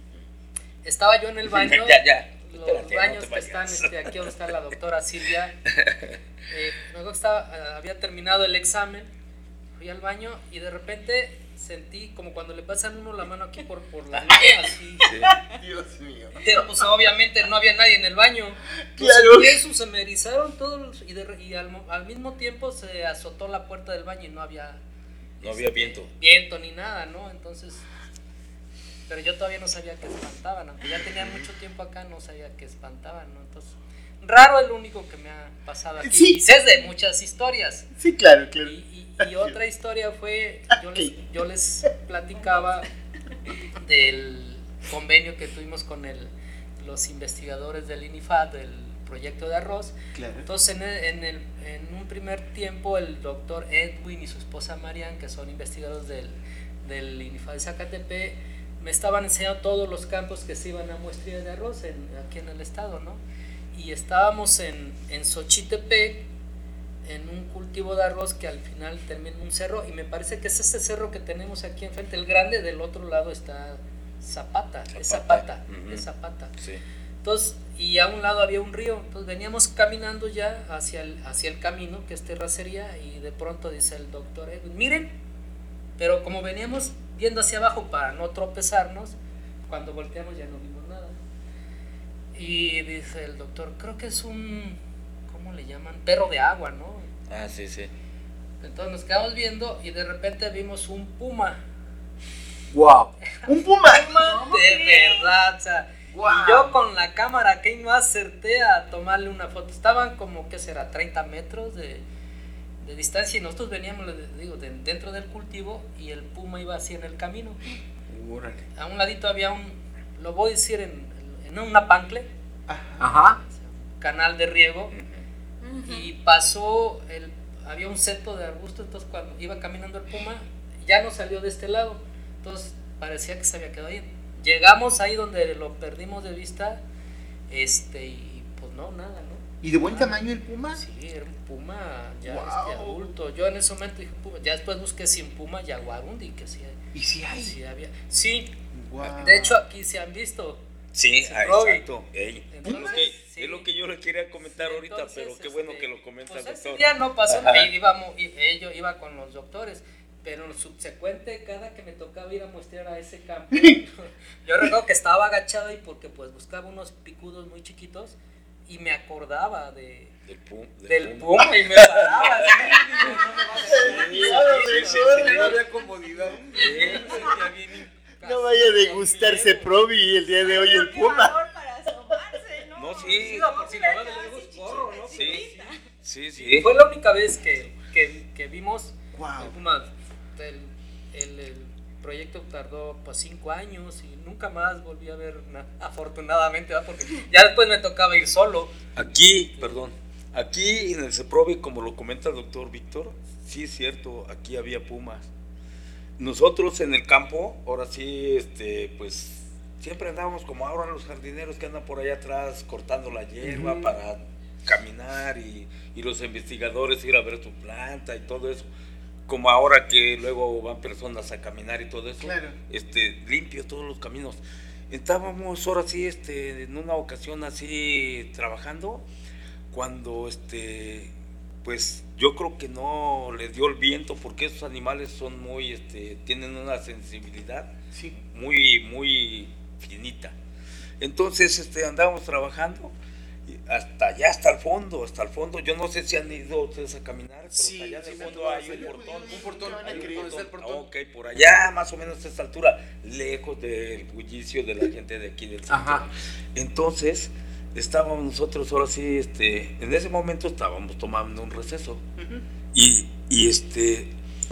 Estaba yo en el baño. ya, ya. Los Espérate, baños no que están este, aquí donde está la doctora Silvia, eh, luego estaba, había terminado el examen, fui al baño y de repente sentí como cuando le pasan uno la mano aquí por, por la nuca, así. Sí. Dios mío. Pero pues obviamente no había nadie en el baño. Claro. Y eso se me erizaron todos y, de, y al, al mismo tiempo se azotó la puerta del baño y no había no este, había viento. Viento ni nada, ¿no? Entonces pero yo todavía no sabía que espantaban, aunque ya tenía mucho tiempo acá, no sabía que espantaban, ¿no? Entonces, raro es lo único que me ha pasado aquí. Sí. Y sé de muchas historias. Sí, claro, claro. Y, y, y otra historia fue, yo les, yo les platicaba del convenio que tuvimos con el, los investigadores del INIFAD, del proyecto de arroz. Claro. Entonces en, el, en, el, en un primer tiempo el doctor Edwin y su esposa Marian, que son investigadores del, del INIFAD de Zacatepec, me estaban enseñando todos los campos que se iban a muestrear de arroz en, aquí en el estado, ¿no? Y estábamos en, en Xochitepec, en un cultivo de arroz que al final termina en un cerro, y me parece que es ese cerro que tenemos aquí enfrente, el grande, del otro lado está Zapata, Zapata. es Zapata, Uh-huh. es Zapata. Sí. Entonces, y a un lado había un río, entonces veníamos caminando ya hacia el, hacia el camino, que es terracería, y de pronto dice el doctor Edwin, miren, pero como veníamos viendo hacia abajo para no tropezarnos, cuando volteamos ya no vimos nada. Y dice el doctor, creo que es un, ¿cómo le llaman? Perro de agua, ¿no? Ah, sí, sí. Entonces nos quedamos viendo y de repente vimos un puma. ¡Wow! ¡Un puma! Puma de verdad, o sea, Wow. y yo con la cámara que no acerté a tomarle una foto. Estaban como, ¿qué será? treinta metros de, de distancia, y nosotros veníamos, les digo, de, dentro del cultivo, y el puma iba así en el camino. Órale. A un ladito había un, lo voy a decir en, en una pancle, Ajá. canal de riego, y pasó, el, había un seto de arbusto, entonces cuando iba caminando el puma, ya no salió de este lado, entonces parecía que se había quedado ahí. Llegamos ahí donde lo perdimos de vista, este, y pues no, nada, ¿no? ¿Y de buen Nada. tamaño el puma? Sí, era un puma ya Wow. este, adulto. Yo en ese momento dije, puma. Ya después busqué si un puma jaguarundi, que sí, ¿Y si hay? sí había. Sí, Wow. de hecho aquí se han visto. Sí, Sí, ah, Robbie. exacto. Ey, es, lo Entonces, que, sí. es lo que yo le quería comentar ahorita, Entonces, pero qué bueno este, que lo comenta pues el ese doctor. día no pasó, Ajá. y íbamos, y yo iba con los doctores, pero en subsecuente, cada que me tocaba ir a muestrear a ese campo, yo recuerdo que estaba agachado y porque pues buscaba unos picudos muy chiquitos y me acordaba de, Del, pum, del puma y me paraba. así, digo, no me vas a Sí, sí, sí, sí, No había comodidad. No vaya a degustarse Probi el día de hoy el puma. Para asomarse, ¿no? No, sí. Sí, no, por si lo ves de lejos, corro, ¿no? Sí, sí, sí. Fue la única vez que, que, que vimos Wow. el puma. El, el, el proyecto tardó pues cinco años y nunca más volví a ver nada, afortunadamente, ¿verdad? Porque ya después me tocaba ir solo. Aquí, perdón, aquí en el CEPROVI, como lo comenta el doctor Víctor, sí es cierto, aquí había pumas. Nosotros en el campo, ahora sí, este, pues siempre andábamos como ahora los jardineros que andan por allá atrás cortando la hierba uh-huh. para caminar y, y los investigadores ir a ver tu planta y todo eso. Como ahora que luego van personas a caminar y todo eso, claro. este, limpio todos los caminos. Estábamos ahora sí, este, en una ocasión así trabajando, cuando este, pues yo creo que no les dio el viento, porque esos animales son muy, este, tienen una sensibilidad sí. muy, muy finita. Entonces, este, andábamos trabajando hasta allá, hasta el fondo, hasta el fondo. Yo no sé si han ido ustedes a caminar, pero sí, hasta allá en sí, el fondo hay un portón. Un portón, hay un portón. el portón. Ok, por allá, más o menos a esta altura, lejos del bullicio de la gente de aquí del centro. Ajá. Entonces, estábamos nosotros ahora sí, este, en ese momento estábamos tomando un receso. Uh-huh. Y, y este,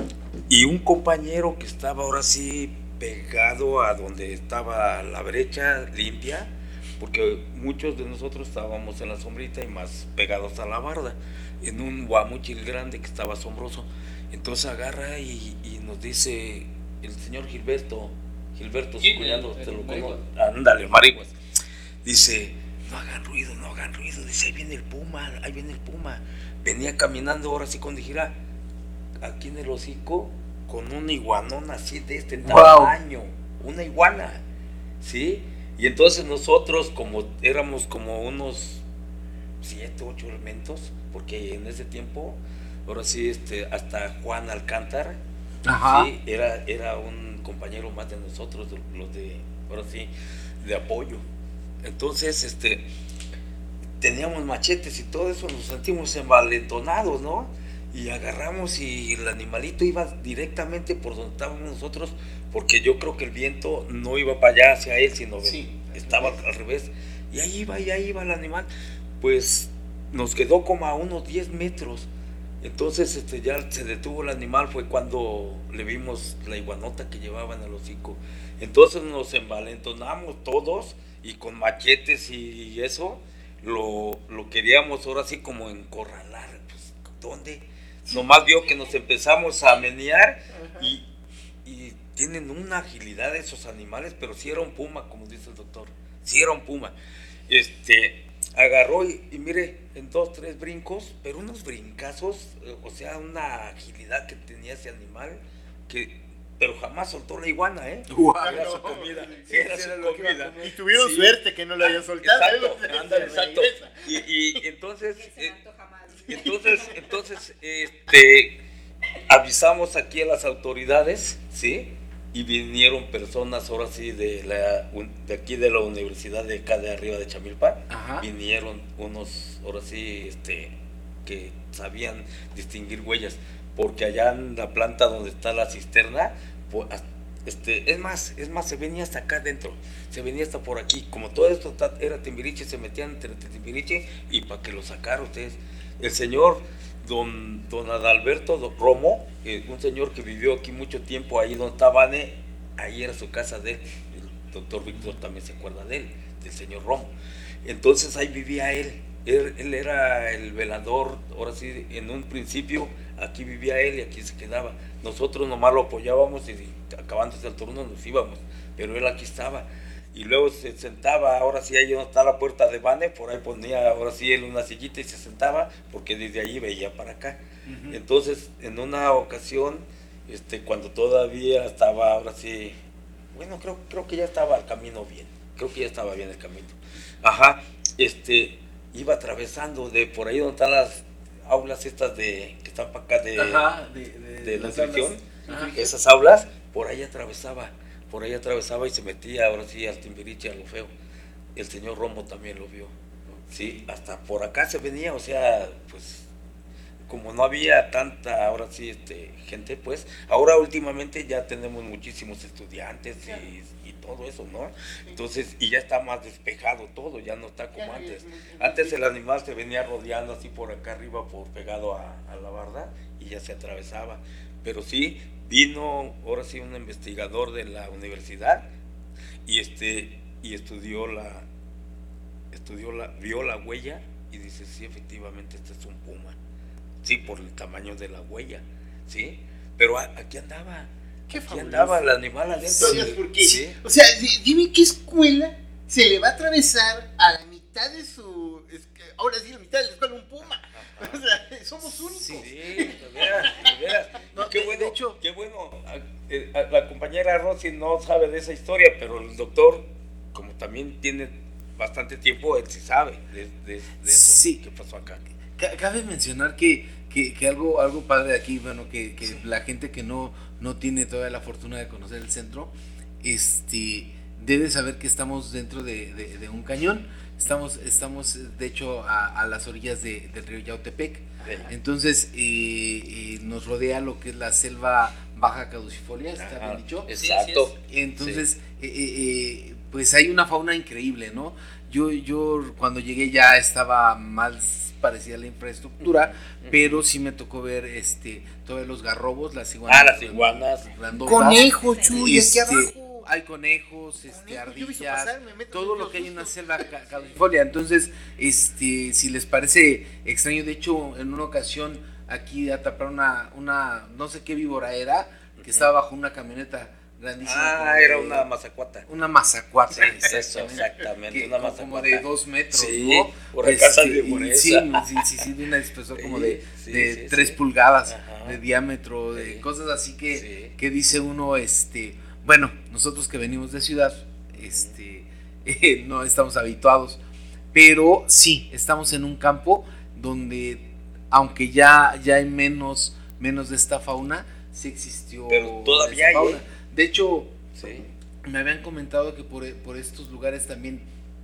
y un compañero que estaba ahora sí pegado a donde estaba la brecha limpia, porque muchos de nosotros estábamos en la sombrita y más pegados a la barda, en un guamuchil grande que estaba asombroso. Entonces agarra y, y nos dice el señor Gilberto, Gilberto, sí, cuñado, te lo conozco, ándale, Mariguas, dice, no hagan ruido, no hagan ruido, dice, ahí viene el puma, ahí viene el puma. Venía caminando ahora sí con dijera, aquí en el hocico, con un iguanón así de este wow. tamaño, una iguana, ¿sí? Y entonces nosotros, como éramos como unos siete, ocho elementos, porque en ese tiempo, ahora sí, este, hasta Juan Alcántar, Ajá. ¿sí? era, era un compañero más de nosotros, de, los de, ahora sí, de apoyo. Entonces, este, teníamos machetes y todo eso, nos sentimos envalentonados, ¿no? Y agarramos y el animalito iba directamente por donde estábamos nosotros, porque yo creo que el viento no iba para allá hacia él, sino Sí, estaba al al revés. Y ahí iba, y ahí iba el animal. Pues nos quedó como a unos diez metros. Entonces este, ya se detuvo el animal, fue cuando le vimos la iguanota que llevaba en el hocico. Entonces nos envalentonamos todos y con machetes y eso lo, lo queríamos ahora sí como encorralar. Pues, ¿dónde? Nomás vio que nos empezamos a menear y, y tienen una agilidad esos animales, pero sí era un puma, como dice el doctor, sí era un puma. Este, agarró y, y mire, en dos, tres brincos, pero unos brincazos, o sea, una agilidad que tenía ese animal, que, pero jamás soltó la iguana, ¿eh? Wow. Era su comida, Sí, era sí, su era lo que iba a comida. comer. Y tuvieron Sí. suerte que no lo había soltado. Exacto, ¿eh? ándale, Se exacto. regresa. Y, y entonces, Que se me eh, antoja más. entonces, entonces, este, avisamos aquí a las autoridades, ¿sí? Y vinieron personas, ahora sí, de la de aquí de la universidad de acá de arriba de Chamilpa. Ajá. Vinieron unos, ahora sí, este, que sabían distinguir huellas, porque allá en la planta donde está la cisterna, pues, este, es más, es más, se venía hasta acá adentro, se venía hasta por aquí, como todo esto está- era Timbiriche, se metían entre Timbiriche y para que lo sacaran ustedes. El señor don, don Adalberto don Romo, eh, un señor que vivió aquí mucho tiempo, ahí donde está Vane, ahí era su casa de él, el doctor Víctor también se acuerda de él, del señor Romo. Entonces ahí vivía él, él, él era el velador, ahora sí, en un principio aquí vivía él y aquí se quedaba. Nosotros nomás lo apoyábamos y acabándose el turno nos íbamos, pero él aquí estaba. Y luego se sentaba, ahora sí, ahí donde está la puerta de Vane, por ahí ponía ahora sí él una sillita y se sentaba, porque desde allí veía para acá. Uh-huh. Entonces, en una ocasión, este, cuando todavía estaba, ahora sí, bueno, creo, creo que ya estaba el camino bien, creo que ya estaba bien el camino. Ajá, este, iba atravesando de por ahí donde están las aulas estas de, que están para acá de, Ajá, de, de, de las nutrición, aulas. esas aulas, por ahí atravesaba. Por ahí atravesaba y se metía ahora sí al Timbiriche, a lo feo. El señor Romo también lo vio. Sí, hasta por acá se venía, o sea, pues como no había tanta ahora sí este gente, pues ahora últimamente ya tenemos muchísimos estudiantes y, y todo eso, ¿no? Entonces, y ya está más despejado todo, ya no está como antes. Antes el animal se venía rodeando así por acá arriba, por pegado a, a la barda y ya se atravesaba. Pero sí, vino ahora sí un investigador de la universidad y este y estudió la estudió la vio la huella y dice sí, efectivamente este es un puma, sí, por el tamaño de la huella, sí, pero a, aquí andaba Qué aquí fabuloso. andaba el animal adentro. ¿Sabías por qué? Sí. O sea, di- dime qué escuela se le va a atravesar a la mitad de su, es que ahora sí, la mitad de la escuela un puma. O sea, somos únicos. Sí, de veras, de veras. No, qué de- bueno, de hecho- qué bueno. A- eh, a- la compañera Rosy no sabe de esa historia, pero el doctor, como también tiene bastante tiempo, él sí sabe de, de- de eso Sí. que pasó acá. Ca- Cabe mencionar que, que, que algo, algo padre aquí, bueno, que, que la gente que no, no tiene todavía la fortuna de conocer el centro, este, debe saber que estamos dentro de, de, de un cañón. Estamos, estamos de hecho a, a las orillas de, del río Yautepec. Sí. Entonces eh, eh, nos rodea lo que es la selva baja caducifolia, ¿está Ajá, bien dicho? exacto. Entonces, eh, eh, eh, pues hay una fauna increíble, ¿no? Yo, yo cuando llegué ya estaba más parecida a la infraestructura, uh-huh. pero sí me tocó ver este todos los garrobos, las iguanas. Ah, las iguanas. grandotas. Conejos, Chuy, Este, aquí abajo. hay conejos, este, Conejos, yo he visto ardillas, pasar, me meto todo en lo los que hay en una sustos. selva ca- caducifolia. Entonces, este, si les parece extraño, de hecho, en una ocasión aquí atraparon una, una, no sé qué víbora era, que estaba bajo una camioneta grandísima. como Ah, de- era una mazacuata. una mazacuata, Sí, eso, exactamente, que una como- mazacuata. como de dos metros, Sí, ¿no? por acá Este, sale por y esa. sí, sí, sí, sí, de un espesor como de, Sí, de sí, tres sí. pulgadas Ajá. de diámetro, de Sí. cosas así que, Sí. que dice uno, este, bueno, nosotros que venimos de ciudad, este, eh, no estamos habituados, pero sí, estamos en un campo donde, aunque ya, ya hay menos, menos de esta fauna, sí existió. Pero todavía esta hay, fauna. ¿eh? De hecho, Sí. me habían comentado que por, por estos lugares también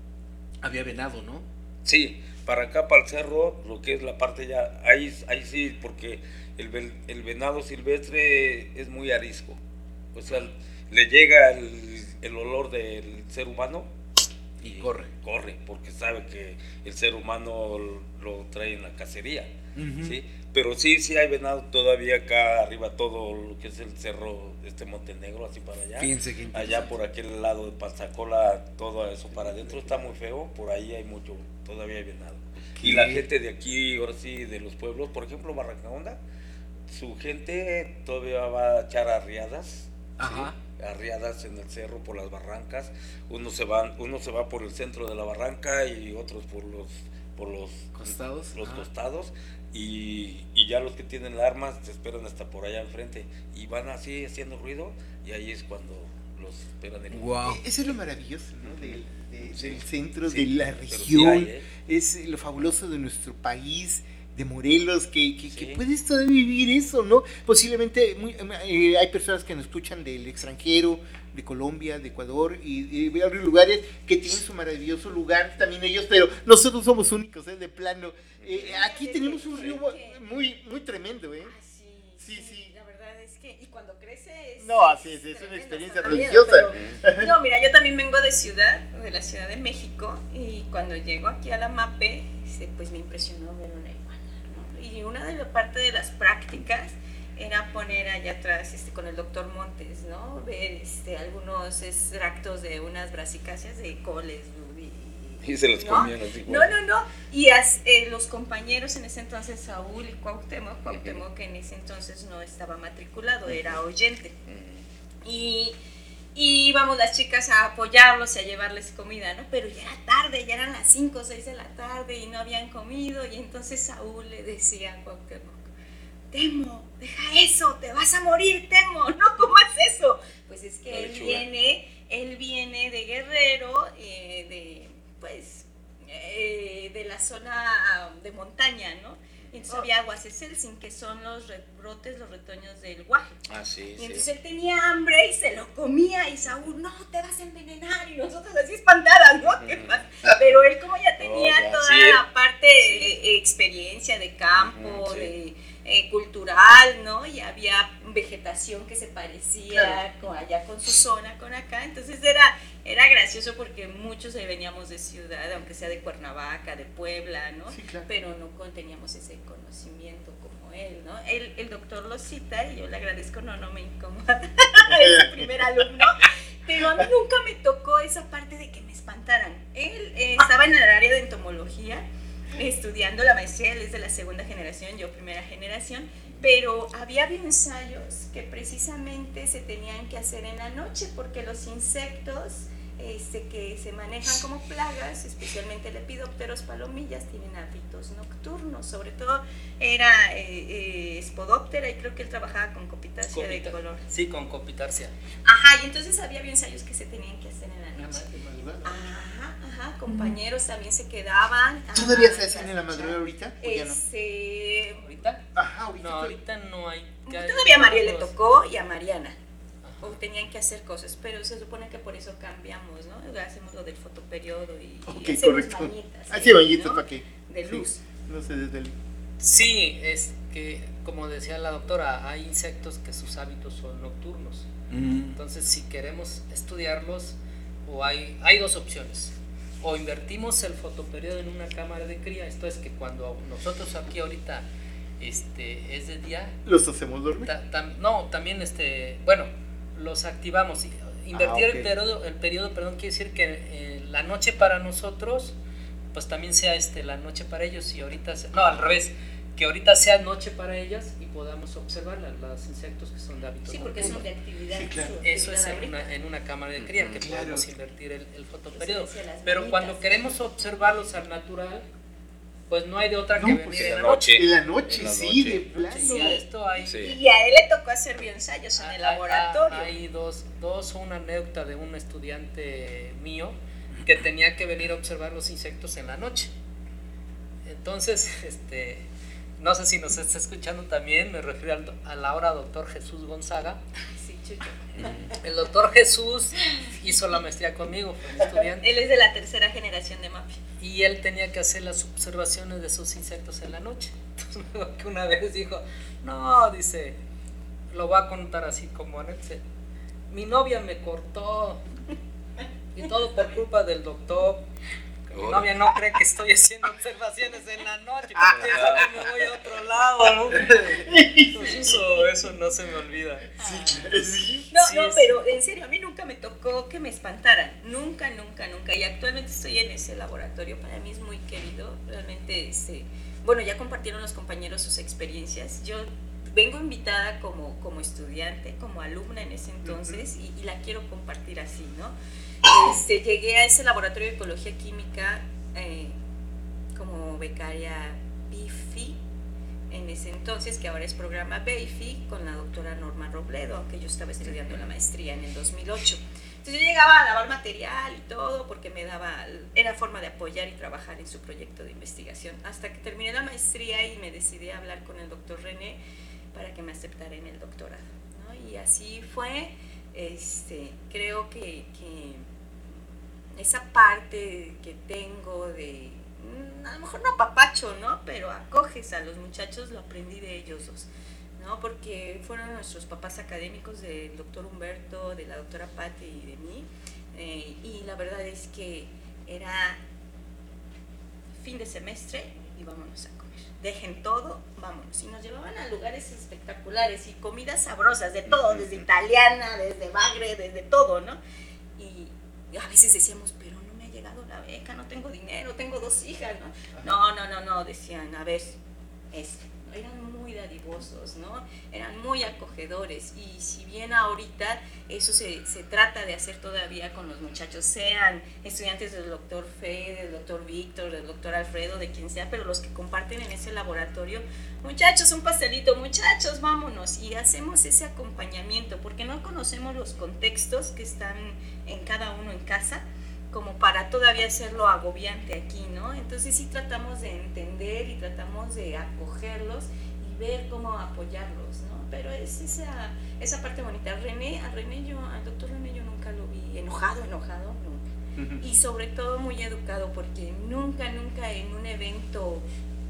había venado, ¿no? Sí, para acá, para el cerro, lo que es la parte ya, ahí, ahí sí, porque el, vel- el venado silvestre es muy arisco. O sea, el, le llega el, el olor del ser humano y corre. Corre, porque sabe que el ser humano lo trae en la cacería, uh-huh. ¿sí? Pero sí, sí hay venado todavía acá arriba, todo lo que es el cerro, este Montenegro, así para allá. Fíjense que allá por aquel lado de Panzacola, todo eso para adentro está muy feo, por ahí hay mucho, todavía hay venado. ¿Qué? Y la gente de aquí, ahora sí, de los pueblos, por ejemplo, Barranca Honda, su gente todavía va a echar arriadas, ajá. ¿sí? Arriadas en el cerro por las barrancas, uno se va, uno se va por el centro de la barranca y otros por los por los costados, los ah. costados y, y ya los que tienen las armas se esperan hasta por allá enfrente y van así haciendo ruido y ahí es cuando los esperan en wow. Eso es lo maravilloso, ¿no? Del, de, sí. del centro, sí, de la región, sí hay, ¿eh? Es lo fabuloso de nuestro país, de Morelos, que, que, sí. que puedes todavía vivir eso, ¿no? Posiblemente muy, eh, hay personas que nos escuchan del extranjero, de Colombia, de Ecuador y, y varios lugares que tienen su maravilloso lugar también ellos, pero nosotros somos únicos, ¿eh? De plano. Eh, aquí tenemos un río muy, muy tremendo, ¿eh? Ah, sí, sí, sí, sí. La verdad es que, y cuando crece es... No, así es, es, es una experiencia religiosa. Pero, no, mira, yo también vengo de ciudad, de la Ciudad de México, y cuando llego aquí a la MAPE, pues me impresionó ver una iguana, ¿no? Y una de las partes de las prácticas era poner allá atrás este, con el doctor Montes, ¿no? Ver este, algunos extractos de unas brasicáceas de coles, y se los ¿no? comían así. No, no, no. Y as, eh, los compañeros en ese entonces, Saúl y Cuauhtémoc, Cuauhtémoc que en ese entonces no estaba matriculado, era oyente. Y, y íbamos las chicas a apoyarlos y a llevarles comida, ¿no? Pero ya era tarde, ya eran las cinco o seis de la tarde y no habían comido. Y entonces Saúl le decía a Cuauhtémoc, Temo, deja eso, te vas a morir, Temo, no comas eso. Pues es que él viene, él viene de Guerrero, eh, de, pues, eh, de la zona de montaña, ¿no? Y entonces oh. había Huaceselsin, que son los brotes, los retoños del guaje. Ah, sí, y entonces sí. él tenía hambre y se lo comía, y Saúl, no, te vas a envenenar, y nosotros así espantadas, ¿no? ¿Qué pasa? Pero él como ya tenía oh, ya, toda sí, la parte, sí. eh, experiencia de campo, uh-huh, sí. de... Eh, cultural, ¿no? Y había vegetación que se parecía claro. con allá con su zona, con acá, entonces era, era gracioso porque muchos veníamos de ciudad, aunque sea de Cuernavaca, de Puebla, ¿no? Sí, claro. Pero no teníamos ese conocimiento como él, ¿no? Él, el doctor lo cita y yo le agradezco, no, no me incomoda, es su primer alumno, pero a mí nunca me tocó esa parte de que me espantaran. Él eh, estaba en el área de entomología, estudiando la maestría, él es de la segunda generación, yo primera generación, pero había ensayos que precisamente se tenían que hacer en la noche porque los insectos este, que se manejan como plagas, especialmente lepidópteros, palomillas, tienen hábitos nocturnos, sobre todo era eh, eh, Spodoptera y creo que él trabajaba con Copitarsia Copita, de color. Sí, con Copitarsia. Ajá, y entonces había ensayos que se tenían que hacer en la noche. Ajá, ajá, compañeros también se quedaban. ¿Todavía se hacen en la madrugada ahorita? Este, ¿Ahorita? Ajá, ahorita. No, ahorita no hay. Todavía a María le tocó y a Mariana. O tenían que hacer cosas, pero se supone que por eso cambiamos, ¿no? Hacemos lo del fotoperiodo y, okay, y hacemos correcto. bañitas. Así, bañitas, ¿no? ¿para qué? De luz. Sí, no sé, desde el... Sí, es que, como decía la doctora, hay insectos que sus hábitos son nocturnos. Mm. Entonces, si queremos estudiarlos, o hay, hay dos opciones. O invertimos el fotoperiodo en una cámara de cría, esto es que cuando nosotros aquí ahorita este, es de día... ¿Los hacemos dormir? Ta, tam, no, también, este, bueno... los activamos. Invertir ah, okay. el periodo, el periodo, perdón, quiere decir que eh, la noche para nosotros, pues también sea este la noche para ellos y ahorita, se, no, al revés, que ahorita sea noche para ellas y podamos observar los insectos que son de hábitos sí, porque son de actividad. Sí, claro. Eso es en una, en una cámara de cría, que claro. podemos invertir el, el fotoperiodo. Pero manitas. Cuando queremos observarlos al natural, pues no hay de otra no, que venir en la noche. noche. En la noche, la sí, noche. de plano. Sí, a esto hay, sí. Y a él le tocó hacer bioensayos en el hay, laboratorio. Hay dos, dos, una anécdota de un estudiante mío que tenía que venir a observar los insectos en la noche. Entonces, este, no sé si nos está escuchando también, me refiero al, al ahora doctor Jesús Gonzaga. Sí, Chucho. El doctor Jesús hizo la maestría conmigo, fue estudiante. Él es de la tercera generación de MAPI. Y él tenía que hacer las observaciones de esos insectos en la noche. Entonces, que una vez dijo, no, dice, lo voy a contar así como anécdota. mi novia me cortó y todo por culpa del doctor. Mi novia no cree que estoy haciendo observaciones en la noche, porque piensa que me voy a otro lado, ¿no? Entonces eso, eso no se me olvida. Sí, sí. No, Sí, no, sí. pero en serio, a mí nunca me tocó que me espantaran. Nunca, nunca, nunca. Y actualmente estoy en ese laboratorio. Para mí es muy querido. Realmente, este, bueno, ya compartieron los compañeros sus experiencias. Yo vengo invitada como, como estudiante, como alumna en ese entonces, y, y la quiero compartir así, ¿no? Este, llegué a ese laboratorio de ecología química eh, como becaria B I F I en ese entonces, que ahora es programa B I F I, con la doctora Norma Robledo, aunque yo estaba estudiando la maestría en el dos mil ocho. Entonces yo llegaba a lavar material y todo porque me daba, era forma de apoyar y trabajar en su proyecto de investigación, hasta que terminé la maestría y me decidí a hablar con el doctor René para que me aceptara en el doctorado, ¿no? Y así fue. Este, creo que, que esa parte que tengo de, a lo mejor no papacho, ¿no? Pero acoges a los muchachos, lo aprendí de ellos dos, ¿no? Porque fueron nuestros papás académicos, del doctor Humberto, de la doctora Patti y de mí, eh, y la verdad es que era fin de semestre y vámonos a comer. Dejen todo, vámonos. Y nos llevaban a lugares espectaculares y comidas sabrosas, de todo, desde italiana, desde bagre, desde todo, ¿no? Y a veces decíamos, pero no me ha llegado la beca, no tengo dinero, tengo dos hijas, ¿no? No, no, no, no, decían, a ver, esto. Eran muy dadivosos, ¿no? Eran muy acogedores, y si bien ahorita eso se, se trata de hacer todavía con los muchachos, sean estudiantes del doctor Fede, del doctor Víctor, del doctor Alfredo, de quien sea, pero los que comparten en ese laboratorio, muchachos, un pastelito, muchachos, vámonos, y hacemos ese acompañamiento, porque no conocemos los contextos que están en cada uno en casa, como para todavía hacerlo agobiante aquí, ¿no? Entonces sí tratamos de entender y tratamos de acogerlos y ver cómo apoyarlos, ¿no? Pero es esa, esa parte bonita. René, a René yo, al doctor René yo nunca lo vi enojado, enojado, nunca. Uh-huh. Y sobre todo muy educado, porque nunca, nunca en un evento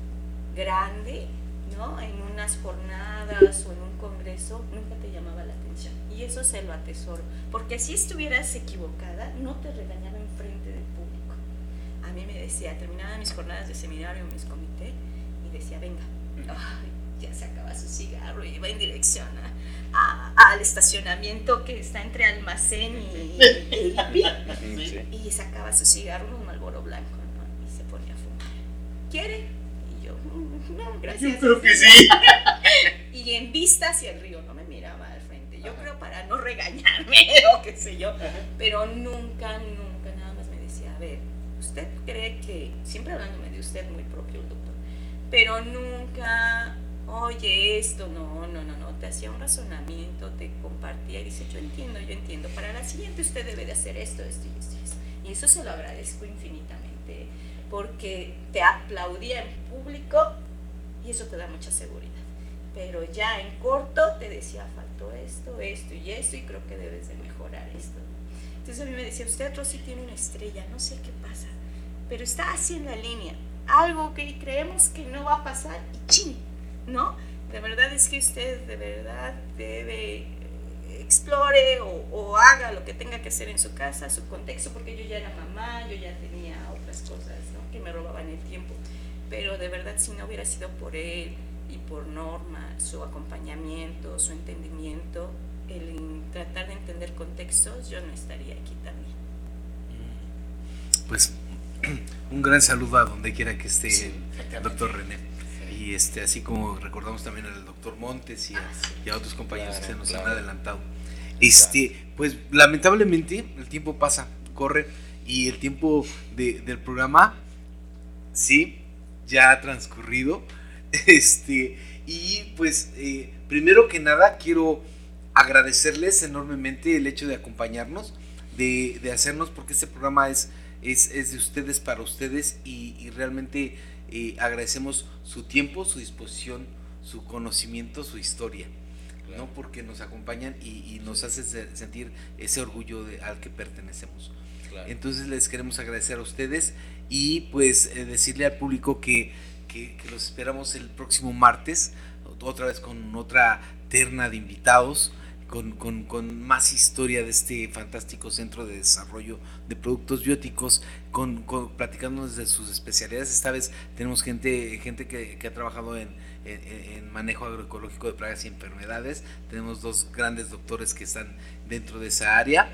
grande, ¿no? En unas jornadas o en un congreso, nunca te llamaba la atención. Y eso se lo atesoro, porque si estuvieras equivocada, no te regañaba en frente del público. A mí me decía, terminaba mis jornadas de seminario, mis comité, y decía, venga, ay, ya se acaba su cigarro, y iba en dirección a, a, al estacionamiento que está entre Almacén y E I P I, sí. Y sacaba su cigarro, un Marlboro blanco, ¿no? Y se ponía a fumar. ¿Quiere? Y yo, no, gracias. Yo creo que sí. Y en vista hacia el río, no me miraba al frente. Yo Ajá. creo para no regañarme o qué sé yo. Ajá. Pero nunca, nunca, nada más me decía, a ver, usted cree que, siempre hablándome de usted, muy propio el doctor, pero nunca, oye, esto, no, no, no, no, te hacía un razonamiento, te compartía y dice, yo entiendo, yo entiendo, para la siguiente usted debe de hacer esto, esto y esto y esto. Y eso se lo agradezco infinitamente, porque te aplaudía en público y eso te da mucha seguridad. Pero ya en corto te decía, faltó esto, esto y esto, y creo que debes de mejorar esto. Entonces a mí me decía, usted, Rosy, tiene una estrella, no sé qué pasa, pero está así en la línea, algo que creemos que no va a pasar y ¡chin! ¿No? De verdad es que usted de verdad debe, explore o, o haga lo que tenga que hacer en su casa, su contexto, porque yo ya era mamá, yo ya tenía otras cosas, ¿no? Que me robaban el tiempo, pero de verdad si no hubiera sido por él y por Norma, su acompañamiento, su entendimiento, el tratar de entender contextos, yo no estaría aquí también. Pues un gran saludo a donde quiera que esté sí, el doctor René. Y este, así como recordamos también al doctor Montes y a, y a otros compañeros claro, que se nos claro. han adelantado. Este, pues lamentablemente el tiempo pasa, corre, y el tiempo de, del programa, sí, ya ha transcurrido. Este, y pues eh, primero que nada quiero agradecerles enormemente el hecho de acompañarnos, de, de hacernos, porque este programa es, es, es de ustedes para ustedes, y, y realmente eh, agradecemos su tiempo, su disposición, su conocimiento, su historia, claro. ¿no? Porque nos acompañan y, y nos hacen sentir ese orgullo de, al que pertenecemos. Claro. Entonces les queremos agradecer a ustedes y pues eh, decirle al público que Que, que los esperamos el próximo martes, otra vez con otra terna de invitados con, con, con más historia de este fantástico centro de desarrollo de productos bióticos, con, con, platicándonos de sus especialidades. Esta vez tenemos gente, gente que, que ha trabajado en, en, en manejo agroecológico de plagas y enfermedades. Tenemos dos grandes doctores que están dentro de esa área.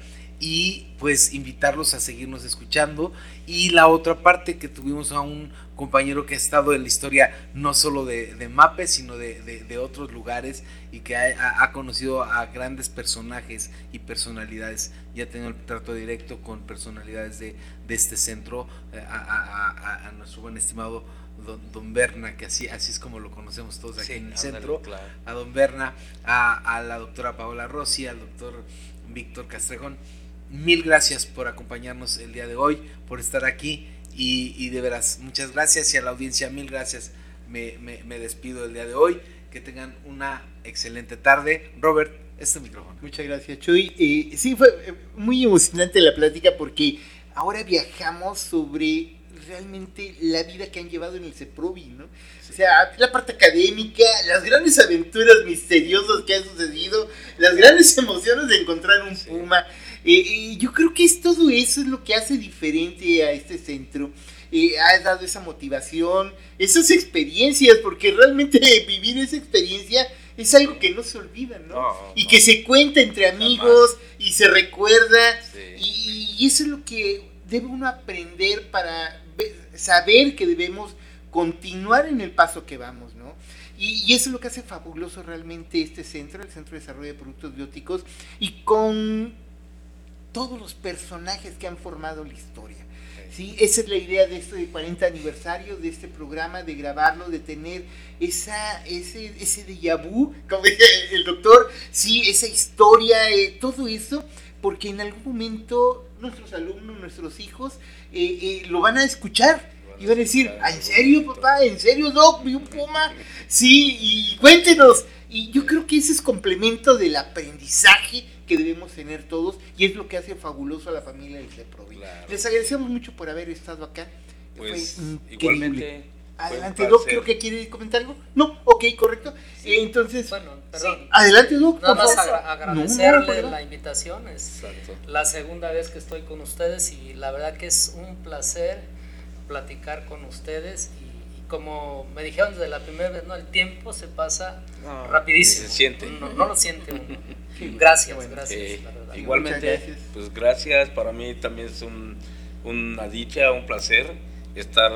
Y pues invitarlos a seguirnos escuchando. Y la otra parte, que tuvimos a un compañero que ha estado en la historia no solo de, de MAPE, sino de, de, de otros lugares, y que ha, ha conocido a grandes personajes y personalidades, ya ha tenido el trato directo con personalidades de, de este centro, a, a, a, a nuestro buen estimado don, don Berna, que así, así es como lo conocemos todos aquí sí, en el ándale, centro, claro. A don Berna, a, a la doctora Paola Rossi, al doctor Víctor Castrejón. Mil gracias por acompañarnos el día de hoy, por estar aquí, y, y de veras, muchas gracias, y a la audiencia, mil gracias. Me, me, me despido el día de hoy, que tengan una excelente tarde. Robert, este micrófono. Muchas gracias, Chuy. Eh, sí, fue muy emocionante la plática, porque ahora viajamos sobre realmente la vida que han llevado en el CEPROVI, ¿no? Sí. O sea, la parte académica, las grandes aventuras misteriosas que han sucedido, las grandes emociones de encontrar un sí. puma. Eh, eh, yo creo que es todo eso es lo que hace diferente a este centro. Eh, ha dado esa motivación, esas experiencias, porque realmente vivir esa experiencia es algo que no se olvida, ¿no? no y no. que se cuenta entre amigos Jamás. y se recuerda, sí. y, y eso es lo que debe uno aprender para ver, saber que debemos continuar en el paso que vamos, ¿no? Y, y eso es lo que hace fabuloso realmente este centro, el Centro de Desarrollo de Productos Bióticos, y con todos los personajes que han formado la historia. ¿Sí? Esa es la idea de este cuarenta aniversario, de este programa, de grabarlo, de tener esa, ese, ese déjà vu, como dice el doctor, sí, esa historia, eh, todo eso, porque en algún momento nuestros alumnos, nuestros hijos, eh, eh, lo van a escuchar. Y van a decir, ¿en serio, papá? ¿En serio, Doc? ¿Vi un puma? Sí, y cuéntenos. Y yo creo que ese es complemento del aprendizaje que debemos tener todos, y es lo que hace fabuloso a la familia del CEPROVI. Claro. Les agradecemos mucho por haber estado acá. Pues Fue igualmente. Adelante, Doc, creo que quiere comentar algo. No, ok, correcto. Sí. Eh, entonces, bueno, perdón. Sí. Adelante, Doc. Nada más agra- agradecerle no, no, la invitación. Es Exacto. la segunda vez que estoy con ustedes, y la verdad que es un placer platicar con ustedes. Y como me dijeron desde la primera vez, no, el tiempo se pasa no, rapidísimo. Se siente. No, no lo siente uno. Gracias, bueno, gracias. Eh, la verdad. Igualmente, gracias. Pues gracias. Para mí también es un, una dicha, un placer estar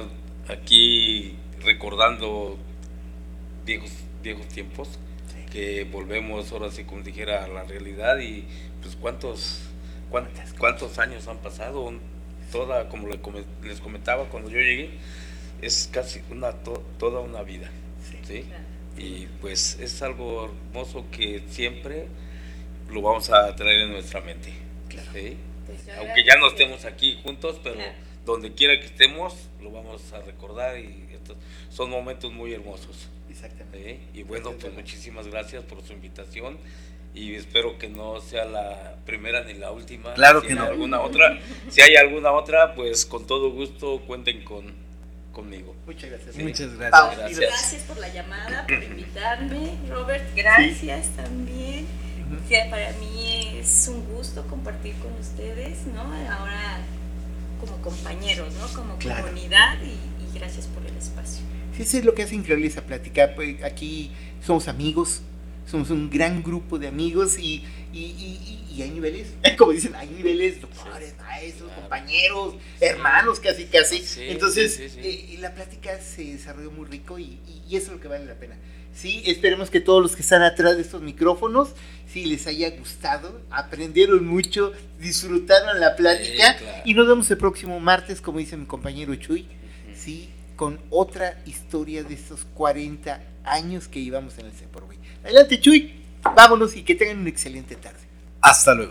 aquí recordando viejos, viejos tiempos, sí. que volvemos ahora sí, como dijera, a la realidad. Y pues cuántos, cuántos, cuántos años han pasado. Toda, como les comentaba cuando yo llegué, es casi una to, toda una vida, sí, ¿sí? Claro. Y pues es algo hermoso que siempre lo vamos a traer en nuestra mente, claro. ¿sí? Pues aunque ya no estemos aquí juntos, pero claro. donde quiera que estemos lo vamos a recordar, y estos son momentos muy hermosos. Exactamente. ¿sí? Y bueno, pues muchísimas gracias por su invitación, y espero que no sea la primera ni la última. Claro si que no. Alguna otra, si hay alguna otra, pues con todo gusto cuenten con conmigo. Muchas gracias. Sí. Muchas gracias. Pau, gracias. Gracias por la llamada, por invitarme, Robert. Gracias sí. también. Uh-huh. Que para mí es un gusto compartir con ustedes, ¿no? Ahora como compañeros, ¿no? Como claro. comunidad, y, y gracias por el espacio. Sí, eso es lo que hace increíble esa plática. Pues aquí somos amigos, somos un gran grupo de amigos, y, y, y, y hay niveles, como dicen, hay niveles, doctores, maestros, claro. compañeros, sí. hermanos, casi, casi. Sí, Entonces, sí, sí, sí. Eh, la plática se desarrolló muy rico, y, y eso es lo que vale la pena. Sí, esperemos que todos los que están atrás de estos micrófonos, sí, les haya gustado, aprendieron mucho, disfrutaron la plática, sí, claro. y nos vemos el próximo martes, como dice mi compañero Chuy, uh-huh. sí, con otra historia de estos cuarenta años que llevamos en el CEPROVI. Adelante, Chuy, vámonos, y que tengan una excelente tarde. Hasta luego.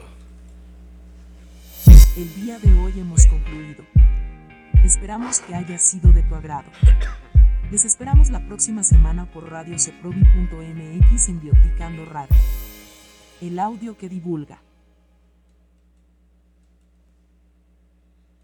El día de hoy hemos concluido. Esperamos que haya sido de tu agrado. Les esperamos la próxima semana por radio ceprovi punto m x en Bioticando Radio. El audio que divulga.